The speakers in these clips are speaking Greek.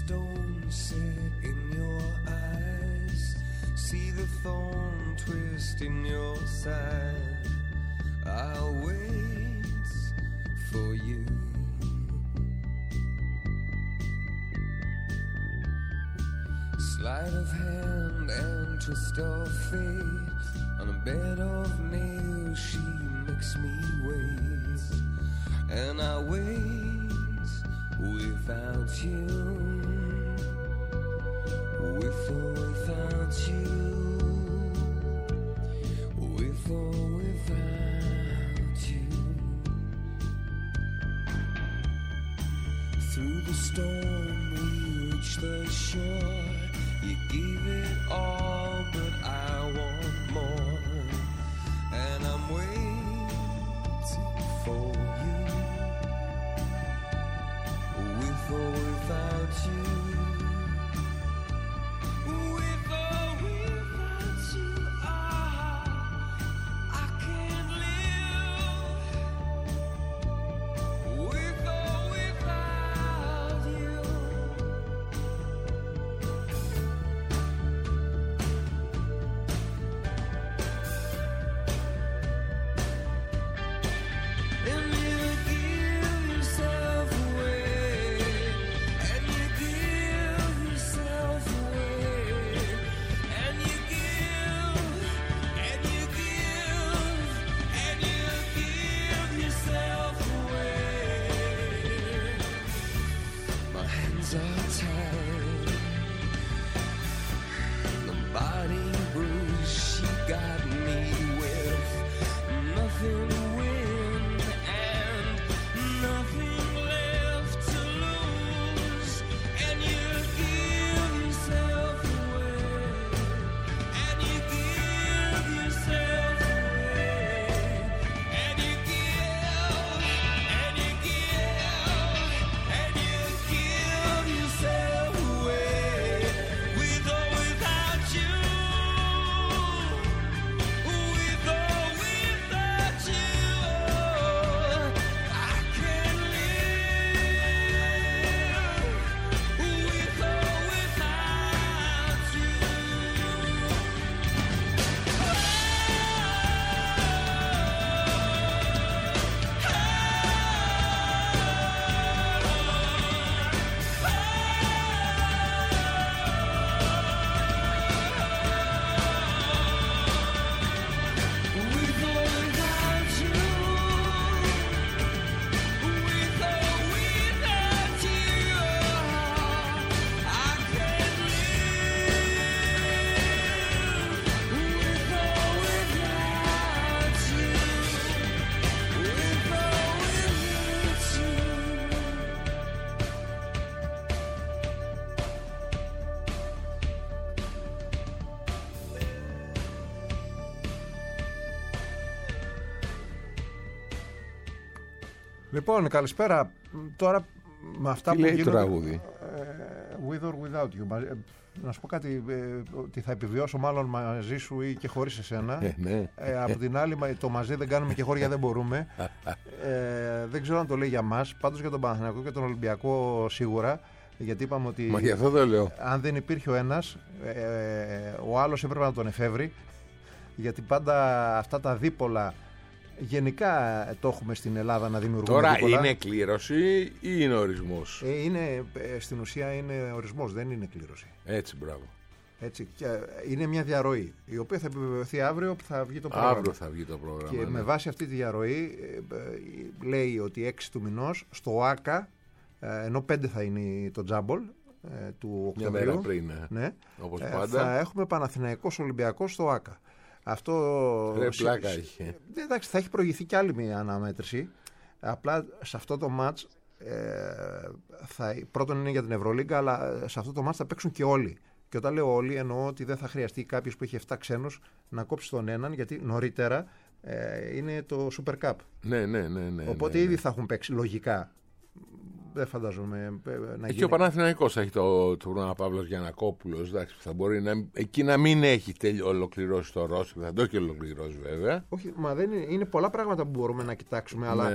stone set in your eyes, see the thorn twist in your side. I'll wait for you. Sleight of hand and twist of fate, on a bed of nails she makes me wait, and I wait without you, with or without you, with or without you. Through the storm we reach the shore. You gave it all, but I want more, and I'm waiting for you, with or without you, with or without you. I can't live with or without you. Λοιπόν, καλησπέρα. Τώρα με αυτά τι που λέει γίνονται, το τραγούδι? With or without you. Να σου πω κάτι, ότι θα επιβιώσω μάλλον μαζί σου ή και χωρίς εσένα. Ναι. Από την άλλη, το μαζί δεν κάνουμε και χώρια δεν μπορούμε. Δεν ξέρω αν το λέει για μας. Πάντως για τον Παναθηναϊκό και τον Ολυμπιακό σίγουρα. Γιατί είπαμε ότι μα γι' αυτό το λέω. Αν δεν υπήρχε ο ένας, ο άλλος έπρεπε να τον εφεύρει. Γιατί πάντα αυτά τα δίπολα γενικά το έχουμε στην Ελλάδα να δημιουργούμε. Τώρα δίπολα. είναι κλήρωση ή είναι ορισμός? Στην ουσία είναι ορισμός, δεν είναι κλήρωση. Έτσι, μπράβο. Έτσι, και είναι μια διαρροή η οποία θα επιβεβαιωθεί αύριο που θα βγει το πρόγραμμα. Αύριο θα βγει το πρόγραμμα. Και με βάση αυτή τη διαρροή λέει ότι 6 του μηνός στο ΆΚΑ, ενώ 5 θα είναι το τζάμπολ του Οκτωβρίου. Μια μέρα πριν, ναι, όπως πάντα. θα έχουμε Παναθηναϊκός Ολυμπιακός στο ΆΚΑ. Αυτό πλάκα είχε. Εντάξει, θα έχει προηγηθεί κι άλλη μια αναμέτρηση. Απλά σε αυτό το μάτς πρώτον είναι για την Ευρωλίγκα, αλλά σε αυτό το μάτς θα παίξουν και όλοι. Και όταν λέω όλοι, εννοώ ότι δεν θα χρειαστεί κάποιος που έχει 7 ξένους να κόψει τον έναν, γιατί νωρίτερα είναι το Super Cup. Ναι. Οπότε ήδη θα έχουν παίξει λογικά. Δεν φαντάζομαι να γίνει. Και ο Παναθηναϊκός έχει το τουρνουά Παύλος Γιαννακόπουλος. Εντάξει, θα μπορεί εκεί να μην έχει ολοκληρώσει το ρόστερ. Θα το έχει ολοκληρώσει βέβαια. Όχι, μα δεν είναι πολλά πράγματα που μπορούμε να κοιτάξουμε. Αλλά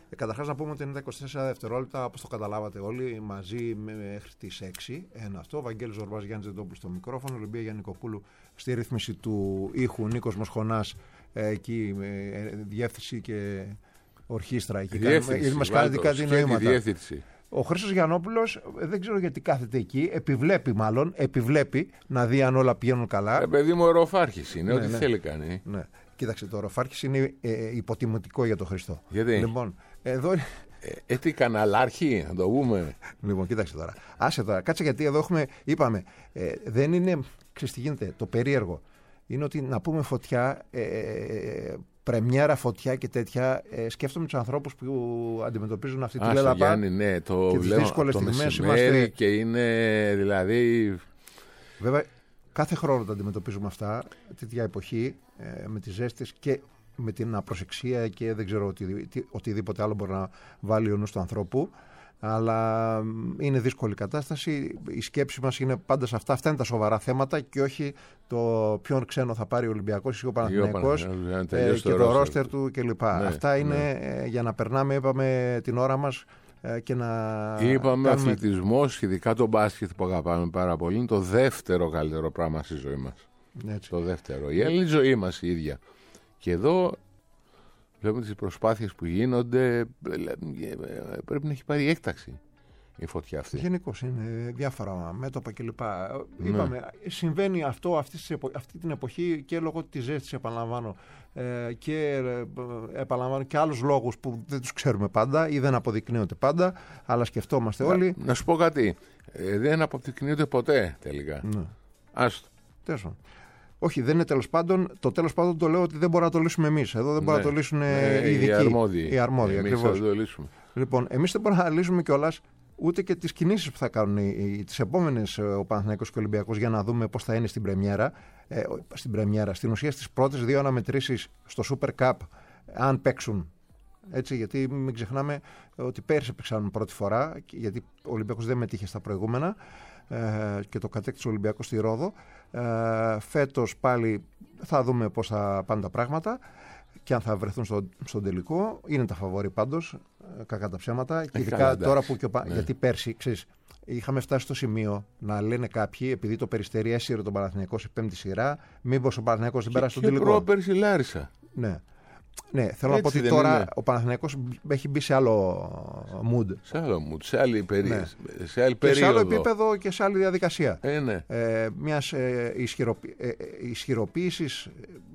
Καταρχάς να πούμε ότι είναι τα 24 δευτερόλεπτα, όπως το καταλάβατε όλοι, μαζί μέχρι τις 6. Ένα αυτό. Βαγγέλης Ζορμπάς, Γιάννης Ζεντόπουλος στο μικρόφωνο, Ολυμπία Γιαννικοπούλου στη ρύθμιση του ήχου, Νίκος Μοσχονάς εκεί διεύθυνση και ορχήστρα. Εκεί μας κάνετε κάτι νοήματα. Ο Χρήστος Γιαννόπουλος δεν ξέρω γιατί κάθεται εκεί, επιβλέπει να δει αν όλα πηγαίνουν καλά. Παιδί μου, ο ροφάρχης είναι, ό,τι θέλει κάνει. Ναι. Κοίταξε, το ροφάρχης είναι υποτιμητικό για τον Χριστό. Γιατί? Λοιπόν, εδώ... τι καναλάρχη, να το πούμε. Λοιπόν, κοίταξε τώρα. Άσε τώρα, κάτσε γιατί εδώ είπαμε, δεν είναι, ξέρεις τι γίνεται, το περίεργο. Είναι ότι να πούμε φωτιά, πρεμιέρα φωτιά και τέτοια, σκέφτομαι τους ανθρώπους που αντιμετωπίζουν αυτή τη λέλαπα. Γιάννη, ναι, το και τις δύσκολες στιγμές. Είμαστε... και είναι δηλαδή... Βέβαια, κάθε χρόνο τα αντιμετωπίζουμε αυτά, τέτοια εποχή, με τις ζέστες και με την απροσεξία και δεν ξέρω οτιδήποτε άλλο μπορεί να βάλει ο νους του ανθρώπου. Αλλά είναι δύσκολη κατάσταση. Η σκέψη μας είναι πάντα σε αυτά. Αυτά είναι τα σοβαρά θέματα και όχι το ποιον ξένο θα πάρει ο Ολυμπιακός ή ο Παναθηναϊκός και το ρόστερ του κλπ. Ναι, αυτά είναι για να περνάμε, είπαμε, την ώρα μας και να. Είπαμε αθλητισμός, ειδικά το μπάσκετ που αγαπάμε πάρα πολύ, είναι το δεύτερο καλύτερο πράγμα στη ζωή μας. Έτσι. Το δεύτερο. Η άλλη ζωή μας η ίδια. Και εδώ βλέπουμε τις προσπάθειες που γίνονται, πρέπει να έχει πάρει έκταξη η φωτιά αυτή. Γενικώς είναι διάφορα μέτωπα κλπ. Είπαμε, συμβαίνει αυτό αυτή την εποχή και λόγω της ζέστης, επαναλαμβάνω, και άλλους λόγους που δεν τους ξέρουμε πάντα ή δεν αποδεικνύονται πάντα, αλλά σκεφτόμαστε όλοι. Να σου πω κάτι, δεν αποδεικνύονται ποτέ τελικά. Ναι. Άστο. Τέσσερα. Όχι, δεν είναι τέλος πάντων. Το τέλος πάντων το λέω ότι δεν μπορούμε να το λύσουμε εμείς. Εδώ δεν μπορούν να το λύσουν οι ειδικοί. Οι αρμόδιοι. Εμείς θα το λύσουμε. Λοιπόν, εμείς δεν μπορούμε να λύσουμε κιόλας ούτε και τις κινήσεις που θα κάνουν τις επόμενες ο Παναθηναϊκός και ο Ολυμπιακός για να δούμε πώς θα είναι στην πρεμιέρα. Στην ουσία στις πρώτες δύο αναμετρήσεις στο Super Cup, αν παίξουν. Έτσι, γιατί μην ξεχνάμε ότι πέρσι παίξαν πρώτη φορά, γιατί ο Ολυμπιακός δεν μετήχε στα προηγούμενα και το κατέκτησε ο Ολυμπιακός στη Ρόδο. Φέτος πάλι θα δούμε πώς θα πάνε τα πράγματα και αν θα βρεθούν στον τελικό. Είναι τα φαβόρι πάντως, κακά τα ψέματα. Και ειδικά τώρα που γιατί πέρσι, ξέρεις, είχαμε φτάσει στο σημείο να λένε κάποιοι, επειδή το Περιστέρι έσυρε τον Παναθηναϊκό σε πέμπτη σειρά, μήπως ο Παναθηναϊκός δεν πέρασε στον τελικό. Και πέρσι Λάρισα. Ναι, θέλω να πω ότι τώρα είναι. Ο Παναθηναϊκός έχει μπει σε άλλο mood. Σε άλλο mood, σε άλλη περίοδο. Σε άλλο επίπεδο και σε άλλη διαδικασία. Ναι. Μιας ισχυροποίησης,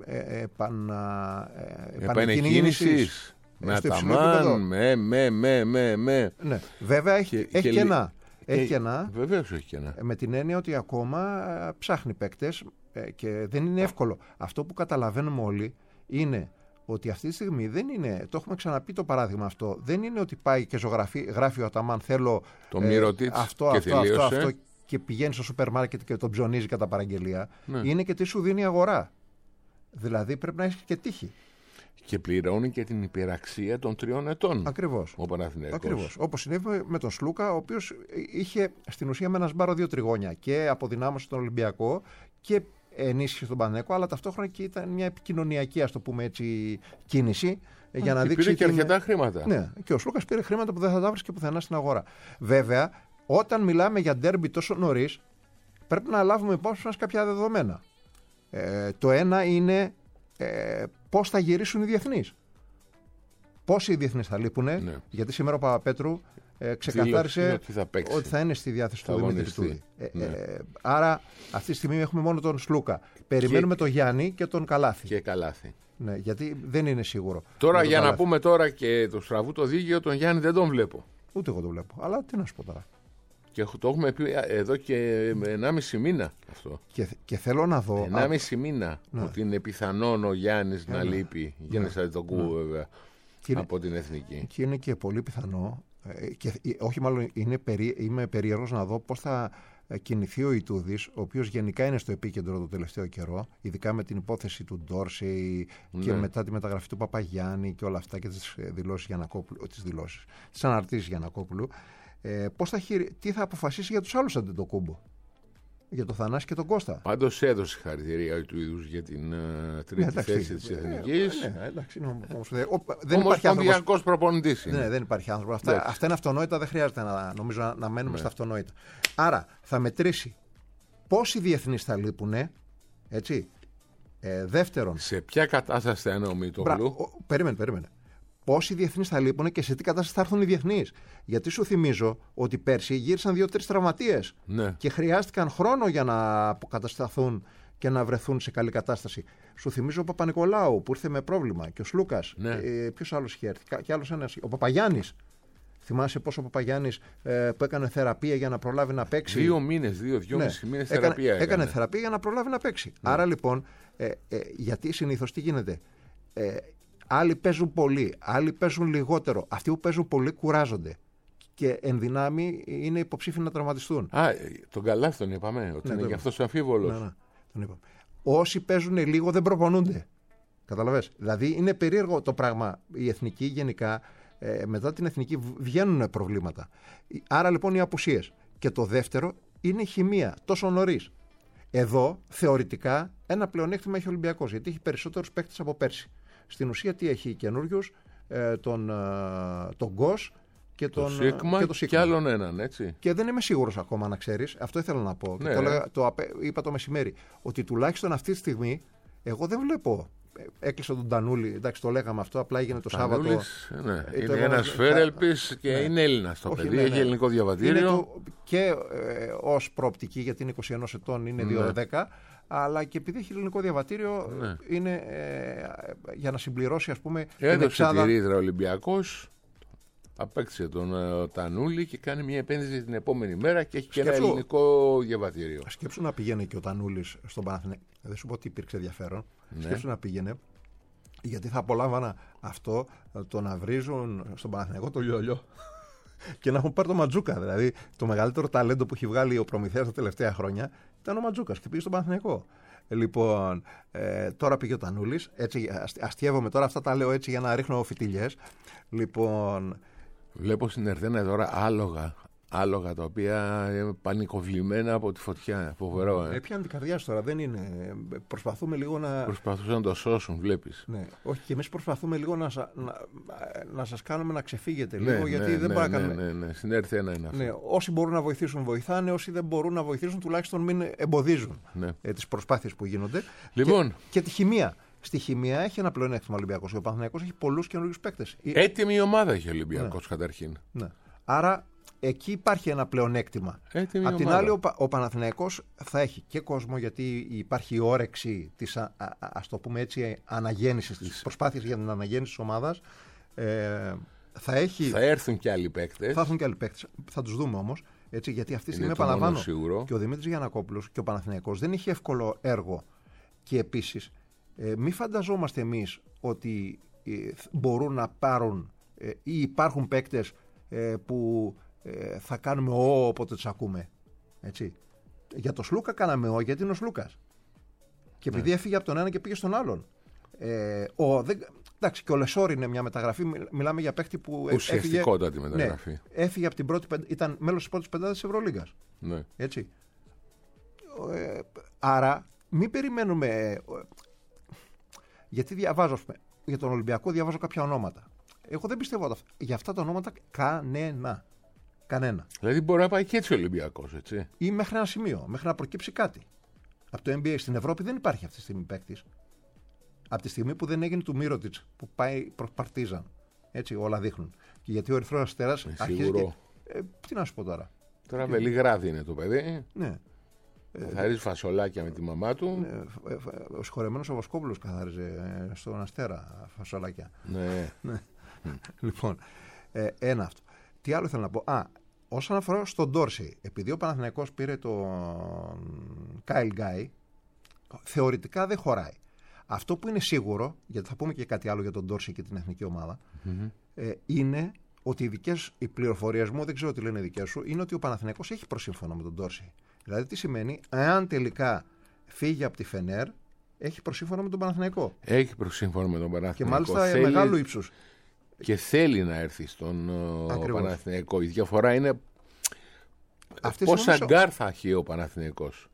επανεκκίνησης. Με Αταμάν, με. Ναι, βέβαια έχει κενά. Έχει κενά. Βεβαίως έχει κενά. Με την έννοια ότι ακόμα ψάχνει παίκτες και δεν είναι εύκολο. Αυτό που καταλαβαίνουμε όλοι είναι ότι αυτή τη στιγμή δεν είναι, το έχουμε ξαναπεί το παράδειγμα αυτό, δεν είναι ότι πάει και γράφει ο Αταμάν θέλω το αυτό και πηγαίνει στο σούπερ μάρκετ και τον ψωνίζει κατά παραγγελία. Ναι. Είναι και τι σου δίνει η αγορά. Δηλαδή πρέπει να έχει και τύχη. Και πληρώνει και την υπεραξία των 3 ετών. Ακριβώς. Ο Παναθηναϊκός. Ακριβώς. Όπως συνέβη με τον Σλούκα, ο οποίος είχε στην ουσία με ένα σμπάρο 2 τριγώνια και αποδυνάμωσε τον Ολυμπιακό και ενίσχυσε τον Παναθηναϊκό, αλλά ταυτόχρονα και ήταν μια επικοινωνιακή, ας το πούμε έτσι, κίνηση για να δείξει. Πήρε και αρκετά χρήματα. Ναι, και ο Σλούκας πήρε χρήματα που δεν θα τα βρεις και πουθενά στην αγορά. Βέβαια, όταν μιλάμε για ντέρμπι τόσο νωρίς, πρέπει να λάβουμε υπόψη μας κάποια δεδομένα. Το ένα είναι πώς θα γυρίσουν οι διεθνείς. Πόσοι οι διεθνείς θα λείπουν, γιατί σήμερα ο Παπαπέτρου ξεκαθάρισε ότι θα είναι στη διάθεση του Δημήτρη Τούδη. Άρα αυτή τη στιγμή έχουμε μόνο τον Σλούκα. Περιμένουμε τον Γιάννη και τον Καλάθη. Και Καλάθη. Ναι, γιατί δεν είναι σίγουρο. Τώρα για Καλάθη. Να πούμε τώρα και το στραβού το δίκαιο, τον Γιάννη δεν τον βλέπω. Ούτε εγώ τον βλέπω. Αλλά τι να σου πω τώρα. Και το έχουμε πει εδώ και 1,5 μήνα αυτό. Και θέλω να δω. 1,5 μήνα ότι είναι πιθανόν ο Γιάννης να λείπει. Γιάννης Αντιτοκούμπου βέβαια από την Εθνική. Και είναι και πολύ πιθανό. Και όχι μάλλον είμαι περίεργος να δω πώς θα κινηθεί ο Ιτούδης, ο οποίος γενικά είναι στο επίκεντρο το τελευταίο καιρό, ειδικά με την υπόθεση του Ντόρσεϊ και μετά τη μεταγραφή του Παπαγιάννη και όλα αυτά και τις δηλώσεις Γιαννακόπουλου, τις αναρτήσεις Γιαννακόπουλου. Τι θα αποφασίσει για τους άλλους Αντιτοκούμπου. Για τον Θανάση και τον Κώστα. Πάντως έδωσε χαρακτηρία του είδους για την τρίτη θέση της Εθνικής. Ναι, εντάξει. Όμως πονδιακός προπονητής είναι. Ναι, δεν υπάρχει άνθρωπος. Αυτά είναι αυτονόητα, δεν χρειάζεται να μένουμε στα αυτονόητα. Άρα θα μετρήσει πόσοι διεθνείς θα λείπουν, έτσι. Δεύτερον. Σε ποια κατάσταση θα είναι ο Μητόγλου. Περίμενε. Πόσοι διεθνείς θα λείπουν και σε τι κατάσταση θα έρθουν οι διεθνείς. Γιατί σου θυμίζω ότι πέρσι γύρισαν 2-3 τραυματίες. Ναι. Και χρειάστηκαν χρόνο για να αποκατασταθούν και να βρεθούν σε καλή κατάσταση. Σου θυμίζω ο Παπα-Νικολάου που ήρθε με πρόβλημα και ο Σλούκας. Ναι. Ποιος άλλος είχε έρθει. Και άλλος ένας. Ο Παπαγιάννης. Θυμάσαι πόσο ο Παπαγιάννης που έκανε θεραπεία για να προλάβει να παίξει. 2 μήνες, 2,5 μήνες θεραπεία. Έκανε θεραπεία για να προλάβει να παίξει. Ναι. Άρα λοιπόν, γιατί συνήθως τι γίνεται. Άλλοι παίζουν πολύ, άλλοι παίζουν λιγότερο. Αυτοί που παίζουν πολύ κουράζονται. Και εν δυνάμει είναι υποψήφιοι να τραυματιστούν. Τον Καλάθι τον είπαμε, ότι είναι και αυτός αμφίβολος. Ναι, τον είπαμε. Όσοι παίζουν λίγο δεν προπονούνται. Καταλαβες. Δηλαδή είναι περίεργο το πράγμα. Η εθνική γενικά, μετά την εθνική βγαίνουν προβλήματα. Άρα λοιπόν οι απουσίες. Και το δεύτερο είναι η χημεία, τόσο νωρίς. Εδώ θεωρητικά ένα πλεονέκτημα έχει ο Ολυμπιακός, γιατί έχει περισσότερους παίκτες από πέρσι. Στην ουσία τι έχει καινούριους, τον Γκος και τον Σίγμα και άλλον έναν, έτσι. Και δεν είμαι σίγουρος ακόμα, να ξέρεις. Αυτό ήθελα να πω. Ναι, είπα το μεσημέρι. Ότι τουλάχιστον αυτή τη στιγμή εγώ δεν βλέπω. Έκλεισε τον Τανούλη, εντάξει, το λέγαμε αυτό, απλά έγινε το Σάββατο. Ναι. Είναι ένας Φέρελπης και είναι Έλληνας το παιδί, έχει ελληνικό διαβατήριο. Και ως προοπτική, γιατί είναι 21 ετών, είναι 2-10, αλλά και επειδή έχει ελληνικό διαβατήριο, είναι για να συμπληρώσει, ας πούμε. Έδωσε τη ρήτρα Ολυμπιακός, απέκτησε τον Τανούλη και κάνει μια επένδυση την επόμενη μέρα και έχει και ένα ελληνικό διαβατήριο. Σκέψου να πηγαίνει και ο Τανούλης στον Παναθηναϊκό. Δεν σου πω ότι υπήρξε ενδιαφέρον. Ναι. Σκέψου να πήγαινε, γιατί θα απολάμβανα αυτό, το να βρίζουν στον Παναθηναϊκό το λιολιό και να έχουν πάρει το Ματζούκα. Δηλαδή, το μεγαλύτερο ταλέντο που έχει βγάλει ο Προμηθέας τα τελευταία χρόνια ήταν ο Ματζούκας και πήγε στον Παναθηναϊκό. Λοιπόν, τώρα πήγε ο Τανούλης. Έτσι, αστιεύομαι τώρα, αυτά τα λέω έτσι για να ρίχνω φιτιλιές. Λοιπόν. Βλέπω στην Ερθένα τώρα άλογα τα οποία είναι πανικοβλημένα από τη φωτιά. Φοβερό, Πιάνει την καρδιά σου τώρα, δεν είναι. Προσπαθούμε λίγο να. Προσπαθούσαν να το σώσουν, βλέπεις. Ναι, όχι, και εμείς προσπαθούμε λίγο να σας κάνουμε να ξεφύγετε λίγο, γιατί δεν μπορούμε να κάνουμε. Ναι, στην Ερθένα είναι αυτό. Ναι, όσοι μπορούν να βοηθήσουν, βοηθάνε. Όσοι δεν μπορούν να βοηθήσουν, τουλάχιστον μην εμποδίζουν τις προσπάθειες που γίνονται. Λοιπόν. Και τη χημεία. Στη χημεία έχει ένα πλεονέκτημα ο Ολυμπιακός. Ο Παναθηναϊκός έχει πολλούς καινούριους παίκτες. Έτοιμη ομάδα έχει ο Ολυμπιακός καταρχήν. Ναι. Άρα εκεί υπάρχει ένα πλεονέκτημα. Απ' την άλλη, ο Παναθηναϊκός θα έχει και κόσμο, γιατί υπάρχει η όρεξη της, ας το πούμε έτσι, αναγέννησης, της προσπάθειας για την αναγέννηση της ομάδας. Θα έρθουν και άλλοι παίκτες. Θα έρθουν και άλλοι παίκτες. Θα τους δούμε όμως. Έτσι, γιατί αυτή τη στιγμή, επαναλαμβάνω, και ο Δημήτρης Γιαννακόπουλος και ο Παναθηναϊκός δεν είχε εύκολο έργο. Και επίσης, μη φανταζόμαστε εμείς ότι μπορούν να πάρουν ή υπάρχουν παίκτες που θα κάνουμε όποτε τους ακούμε. Έτσι. Για το Σλούκα κάναμε γιατί είναι ο Σλούκας. Και επειδή έφυγε από τον ένα και πήγε στον άλλον. Εντάξει, και ο Λεσόρ είναι μια μεταγραφή. Μιλάμε για παίκτη που ουσιαστικότατη μεταγραφή. Ναι, έφυγε από την πρώτη ήταν μέλος της πρώτης πεντάδας της Ευρωλίγκας. Ναι. Έτσι. Άρα μην περιμένουμε. Γιατί διαβάζω, για τον Ολυμπιακό διαβάζω κάποια ονόματα. Εγώ δεν πιστεύω για αυτά τα ονόματα κανένα. Δηλαδή μπορεί να πάει και έτσι ο Ολυμπιακός, έτσι. Ή μέχρι ένα σημείο, μέχρι να προκύψει κάτι. Από το NBA στην Ευρώπη δεν υπάρχει αυτή τη στιγμή παίκτης. Από τη στιγμή που δεν έγινε του Μίροτιτς που πάει προς Παρτίζαν. Έτσι όλα δείχνουν. Και γιατί ο Ερυθρός Αστέρας αρχίζει και. Τι να σου πω τώρα. Τώρα Βελιγράδι είναι το παιδί. Ναι. Καθαρίζει φασολάκια με τη μαμά του. Ναι, ο συγχωρεμένος ο Βοσκόπουλος καθάριζε στον Αστέρα φασολάκια. Ναι. Λοιπόν, ένα αυτό. Τι άλλο θέλω να πω. Όσον αφορά στον Ντόρσεϊ, επειδή ο Παναθηναϊκός πήρε τον Κάιλ Γκάι, θεωρητικά δεν χωράει. Αυτό που είναι σίγουρο, γιατί θα πούμε και κάτι άλλο για τον Ντόρσεϊ και την εθνική ομάδα, είναι ότι οι πληροφορίες μου, δεν ξέρω τι λένε οι δικές σου, είναι ότι ο Παναθηναϊκός έχει προσύμφωνο με τον Ντόρσεϊ. Δηλαδή τι σημαίνει, εάν τελικά φύγει από τη Φενέρ, έχει προσύμφωνο με τον Παναθηναϊκό. Έχει προσύμφωνο με τον Παναθηναϊκό. Και μάλιστα μεγάλου ύψους. Και θέλει να έρθει στον Παναθηναϊκό. Η διαφορά είναι πόσα γκάρ θα έχει ο Παναθηναϊκός.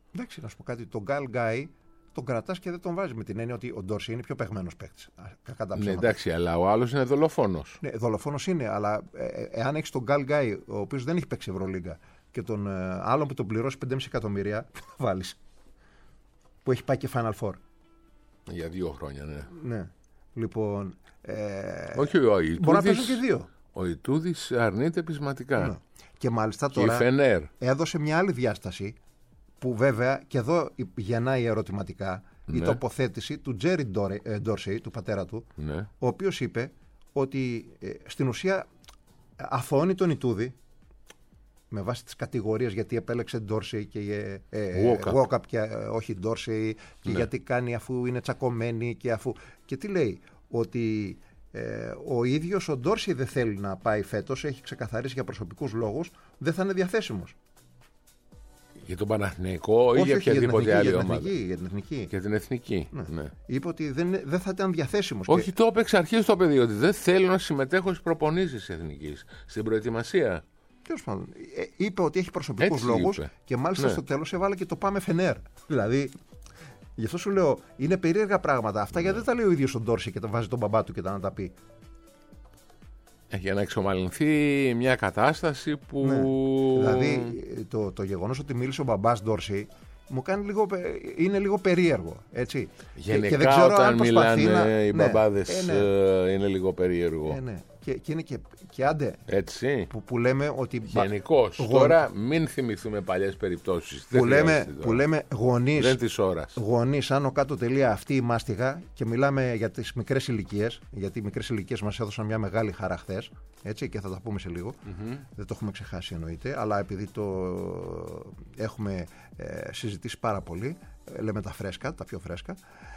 Εντάξει, να σου πω κάτι. Τον Γκάλ Γκάι τον κρατάς και δεν τον βάζει με την έννοια ότι ο Ντόρση είναι πιο παιγμένος παίκτης. Κακά τα ψέματα. Ναι, εντάξει, αλλά ο άλλος είναι δολοφόνος. Ναι, δολοφόνος είναι, αλλά εάν έχεις τον Γκάλ Γκάι, ο οποίος δεν έχει παίξει Ευρωλίγκα, και τον άλλον που τον πληρώσει 5,5 εκατομμύρια, θα βάλεις. Που έχει πάει και Final Four. Για 2 χρόνια, ναι. Ναι. Λοιπόν. Όχι, ο Ιτούδης. Μπορεί να παίζουν και 2. Ο Ιτούδης αρνείται πεισματικά. Ναι. Και μάλιστα Και τώρα η Φενέρ. έδωσε μια άλλη διάσταση που βέβαια και εδώ γεννάει ερωτηματικά η Ναι. τοποθέτηση του Τζέρι Ντόρσεϊ, του πατέρα του, Ναι. ο οποίος είπε ότι στην ουσία αθωώνει τον Ιτούδη με βάση τις κατηγορίες γιατί επέλεξε Ντόρσεϊ και Walkup και όχι Ντόρσεϊ και Ναι. γιατί κάνει αφού είναι τσακωμένοι και τι λέει, ότι ο ίδιος ο Ντόρσεϊ δεν θέλει να πάει φέτος, έχει ξεκαθαρίσει για προσωπικούς λόγους, δεν θα είναι διαθέσιμος. Για τον Παναθηναϊκό ή για οποιαδήποτε άλλη ομάδα. Για την εθνική. Για την εθνική. Ναι. Ναι. Είπε ότι δεν θα ήταν διαθέσιμος. Όχι, το είπε εξ αρχής το παιδί, ότι δεν θέλω να συμμετέχω στις προπονήσεις εθνικής, στην προετοιμασία. Τέλος πάντων, είπε ότι έχει προσωπικούς Έτσι λόγους είπε. και μάλιστα Ναι. στο τέλος έβαλε και το πάμε Φενέρ. Δηλαδή, γι' αυτό σου λέω, είναι περίεργα πράγματα. Αυτά γιατί δεν τα λέει ο ίδιος ο Ντόρσεϊ και τα βάζει τον μπαμπά του και τα να τα πει. Για να εξομαλυνθεί μια κατάσταση που. Ναι. Δηλαδή, το γεγονός ότι μίλησε ο μπαμπάς Ντόρσεϊ μου κάνει είναι λίγο περίεργο. Έτσι. Γενικά και δεν ξέρω όταν αν προσπαθεί μιλάνε οι ναι, μπαμπάδες ναι. είναι λίγο περίεργο. Ναι. Και είναι και άντε Έτσι. που λέμε ότι. Γενικώς. Τώρα μην θυμηθούμε παλιές περιπτώσεις. Που λέμε γονείς. Δεν της ώρας. Γονείς, άνω κάτω τελεία αυτή η μάστιγα, και μιλάμε για τις μικρές ηλικίες, γιατί οι μικρές ηλικίες μας έδωσαν μια μεγάλη χαρά χθες, έτσι, και θα τα πούμε σε λίγο. Δεν το έχουμε ξεχάσει εννοείται, αλλά επειδή το έχουμε συζητήσει πάρα πολύ, λέμε τα φρέσκα, τα πιο φρέσκα.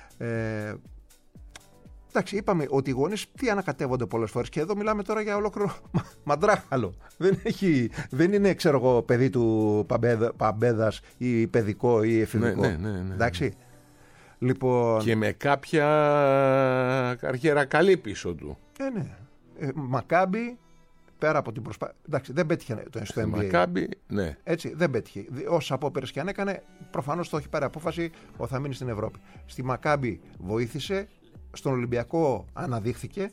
Εντάξει, είπαμε ότι οι γονείς τι ανακατεύονται πολλές φορές, και εδώ μιλάμε τώρα για ολόκληρο μαντράχαλο. Δεν είναι, ξέρω εγώ, παιδί του παμπέδας ή παιδικό ή εφηβικό. Ναι. Εντάξει. Λοιπόν. Και με κάποια καριέρα καλή πίσω του. Ναι. Μακάμπι, πέρα από την προσπάθεια. Εντάξει, δεν πέτυχε στο NBA. Μακάμπι, ναι. Έτσι, δεν πέτυχε. Όσες απόπειρες και αν έκανε, προφανώς το έχει πάρει απόφαση ότι θα μείνει στην Ευρώπη. Στη Μακάμπι βοήθησε. Στον Ολυμπιακό αναδείχθηκε,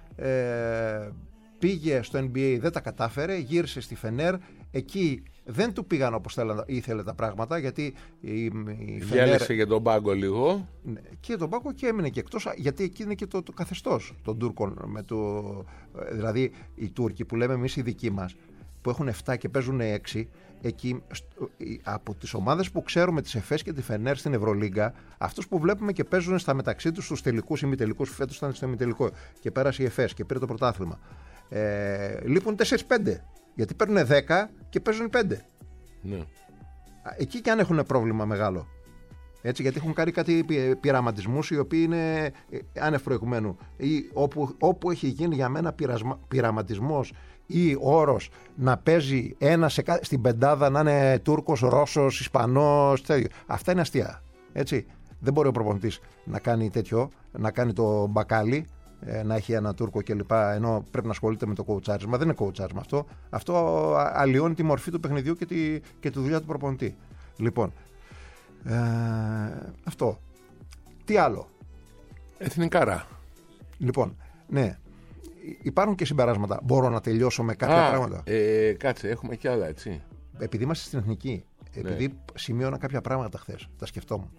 πήγε στο NBA, δεν τα κατάφερε, γύρισε στη Φενέρ, εκεί δεν του πήγαν όπως ήθελε τα πράγματα, γιατί η Φενέρ... Γέλασε για τον πάγκο λίγο. Και τον πάγκο και έμεινε και εκτός, γιατί εκεί είναι και το καθεστώς των Τούρκων, δηλαδή οι Τούρκοι που λέμε εμείς οι δικοί μας, που έχουν 7 και παίζουν 6, εκεί από τις ομάδες που ξέρουμε, τις ΕΦΕΣ και τη Φενέρ στην Ευρωλίγκα, αυτούς που βλέπουμε και παίζουν στα μεταξύ τους στους τελικούς ή ημιτελικούς, φέτος ήταν στο ημιτελικό και πέρασε η ΕΦΕΣ και πήρε το πρωτάθλημα, λείπουν 4-5, γιατί παίρνουν 10 και παίζουν 5. Ναι. Εκεί και αν έχουν πρόβλημα μεγάλο. Έτσι, γιατί έχουν κάνει κάτι πειραματισμούς οι οποίοι είναι άνευ προηγουμένου, ή όπου έχει γίνει για μένα πειραματισμός ή όρος να παίζει ένα στην πεντάδα να είναι Τούρκος, Ρώσος, Ισπανός, τέτοιο. Αυτά είναι αστεία. Έτσι. Δεν μπορεί ο προπονητής να κάνει τέτοιο, να κάνει το μπακάλι, να έχει ένα Τούρκο κλπ. Ενώ πρέπει να ασχολείται με το κοουτσάρισμα. Δεν είναι κοουτσάρισμα αυτό. Αυτό αλλοιώνει τη μορφή του παιχνιδιού και τη δουλειά του προπονητή. Λοιπόν, αυτό. Τι άλλο? Εθνικάρα. Λοιπόν, ναι. Υπάρχουν και συμπεράσματα. Μπορώ να τελειώσω με κάποια πράγματα? Κάτσε, έχουμε κι άλλα, έτσι. Επειδή είμαστε στην εθνική, επειδή σημείωνα κάποια πράγματα χθες, τα σκεφτόμουν.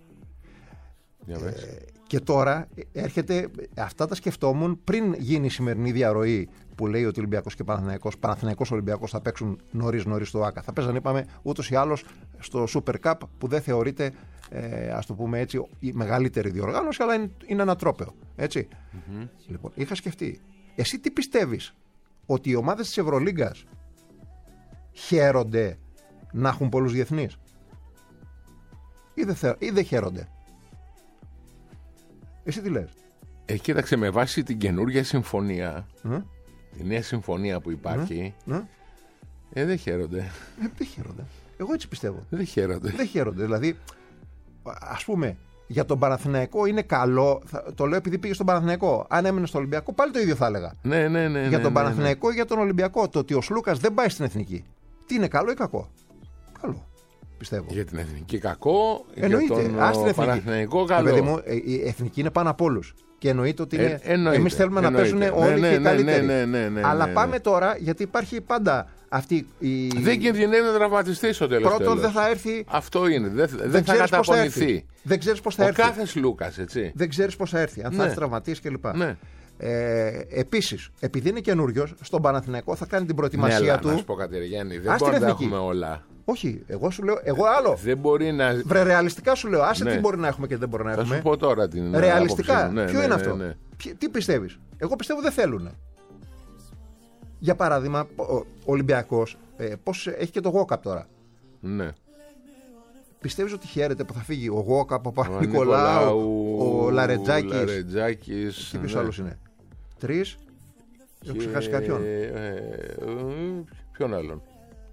Και τώρα έρχεται, αυτά τα σκεφτόμουν πριν γίνει η σημερινή διαρροή που λέει ότι Ολυμπιακός και Παναθηναϊκός Ολυμπιακός θα παίξουν νωρίς στο ΆΚΑ. Θα παίζαν, είπαμε, ούτως ή άλλως στο Super Cup, που δεν θεωρείται, ας το πούμε έτσι, η μεγαλύτερη διοργάνωση, αλλά είναι ένα τρόπαιο. Έτσι. Λοιπόν, είχα σκεφτεί, εσύ τι πιστεύεις, ότι οι ομάδες της Ευρωλίγκας χαίρονται να έχουν πολλούς διεθνείς ή δεν χαίρονται? Εσύ τι λες? Κοίταξε, με βάση την καινούργια συμφωνία, τη νέα συμφωνία που υπάρχει, δεν χαίρονται. Δεν χαίρονται. Εγώ έτσι πιστεύω. Δεν χαίρονται. Δηλαδή, ας πούμε, για τον Παναθηναϊκό είναι καλό. Το λέω επειδή πήγε στον Παναθηναϊκό. Αν έμενε στο Ολυμπιακό, πάλι το ίδιο θα έλεγα. Ναι. Για τον Παναθηναϊκό ή για τον Ολυμπιακό, το ότι ο Σλούκας δεν πάει στην εθνική, τι είναι, καλό ή κακό? Καλό. πιστεύω. Για την εθνική κακό, Εννοείται. για τον Παναθηναϊκό καλό. Παιδί μου, η εθνική είναι πάνω από όλους. Και εννοείται ότι είναι. Εννοείται. Εμείς θέλουμε να παίζουν όλοι και οι καλύτεροι. Ναι, Αλλά πάμε τώρα, γιατί υπάρχει πάντα αυτή η. Δεν κινδυνεύει να τραυματιστεί στο τέλος. Πρώτον, δεν θα έρθει. Αυτό είναι. Δεν θα καταπονηθεί. Δεν ξέρεις πώς θα έρθει. Ο κάθε Λούκας, έτσι. Δεν ξέρεις πώς θα έρθει. Αν θα έρθει τραυματίες κλπ. Ναι. Επίσης, επειδή είναι καινούριος, στον Παναθηναϊκό θα κάνει την προετοιμασία του. Να σου πω κάτι, Γιάννη, δεν μπορεί να έχουμε όλα. Όχι, εγώ σου λέω, εγώ άλλο. Δεν μπορεί να. Βρε, ρεαλιστικά σου λέω, άσε τι μπορεί να έχουμε και δεν μπορεί να έχουμε. Θα σου πω τώρα την. Ρεαλιστικά, ποιο είναι αυτό. Ναι. Τι πιστεύεις? Εγώ πιστεύω δεν θέλουν. Για παράδειγμα, ο Ολυμπιακός, πώς έχει και το Γόκαπ τώρα. Ναι. Πιστεύεις ότι χαίρεται που θα φύγει ο Γόκαπ, ο Παπα-Νικολάου, ο Λαρετζάκης. Και ποιος άλλος είναι? 3. Έχω ξεχάσει κάποιον. Ποιον άλλον?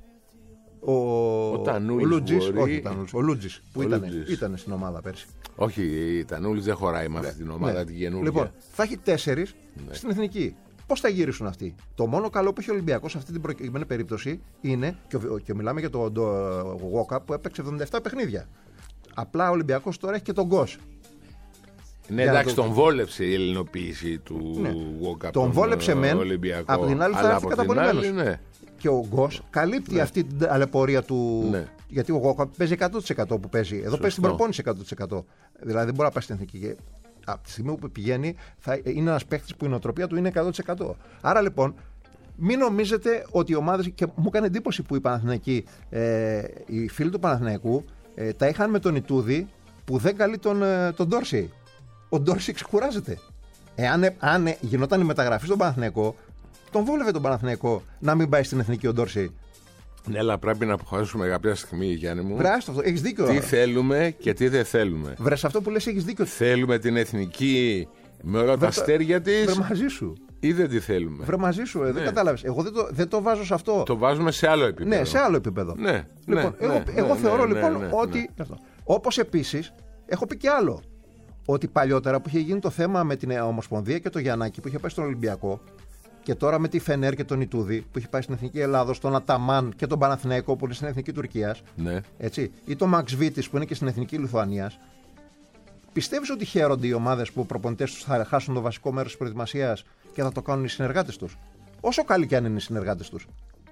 Ο Τανούλης. Όχι, ο Λούτζης που ήταν στην ομάδα πέρσι. Όχι, η Τανούλης δεν χωράει με αυτή την ομάδα την καινούργια. Λοιπόν, θα έχει 4 στην εθνική. Πώς θα γυρίσουν αυτοί? Το μόνο καλό που έχει ο Ολυμπιακός σε αυτή την προκειμένη περίπτωση είναι, και μιλάμε για το Γόκα που έπαιξε 77 παιχνίδια. Απλά ο Ολυμπιακός τώρα έχει και τον Γκος. Ναι, εντάξει, τον βόλεψε η ελληνοποίηση του Γόκα. Τον βόλεψε μεν, από την άλλη θα έρθει καταπονημένος. Και ο Γκος καλύπτει αυτή την ταλαιπωρία του. Ναι. Γιατί ο Γόκα παίζει 100% που παίζει. Εδώ παίζει την προπόνηση 100%. Δηλαδή δεν μπορεί να πάει στην εθνική. Από τη στιγμή που πηγαίνει, είναι ένας παίχτης που η νοοτροπία του είναι 100%. Άρα λοιπόν, μην νομίζετε ότι οι ομάδες. Και μου έκανε εντύπωση που οι Παναθηναϊκοί, οι φίλοι του Παναθηναϊκού, τα είχαν με τον Ιτούδη που δεν καλεί τον Ντόρση. Ο Ντόρση ξεκουράζεται. Αν γινόταν η μεταγραφή στον Παναθηναϊκό, τον βόλευε τον Παναθηναϊκό να μην πάει στην εθνική ο Ντόρση. Ναι, αλλά πρέπει να αποφασίσουμε κάποια στιγμή, Γιάννη μου. Βράστο αυτό, έχεις δίκιο. Τι θέλουμε και τι δεν θέλουμε. Βρες αυτό που λες, έχεις δίκιο. Θέλουμε την εθνική με όλα τα αστέρια της. Βρε μαζί σου. Ή δεν τη θέλουμε. Βρε μαζί σου, δεν κατάλαβες. Εγώ δεν το βάζω σε αυτό. Το βάζουμε σε άλλο επίπεδο. Ναι, σε άλλο επίπεδο. Ναι, λοιπόν, εγώ θεωρώ λοιπόν ότι. Όπως επίσης, έχω πει και άλλο. Ότι παλιότερα που είχε γίνει το θέμα με την Ομοσπονδία και το Γιαννάκη που είχε πάει στον Ολυμπιακό. Και τώρα με τη Φενέρ και τον Ιτούδη που έχει πάει στην Εθνική Ελλάδος, τον Αταμάν και τον Παναθηναϊκό που είναι στην Εθνική Τουρκίας. Ναι. Έτσι, ή τον Μαξ Βίτης που είναι και στην Εθνική Λιθουανίας. Πιστεύεις ότι χαίρονται οι ομάδες που οι προπονητές τους θα χάσουν το βασικό μέρος της προετοιμασίας και θα το κάνουν οι συνεργάτες τους? Όσο καλοί και αν είναι οι συνεργάτες τους.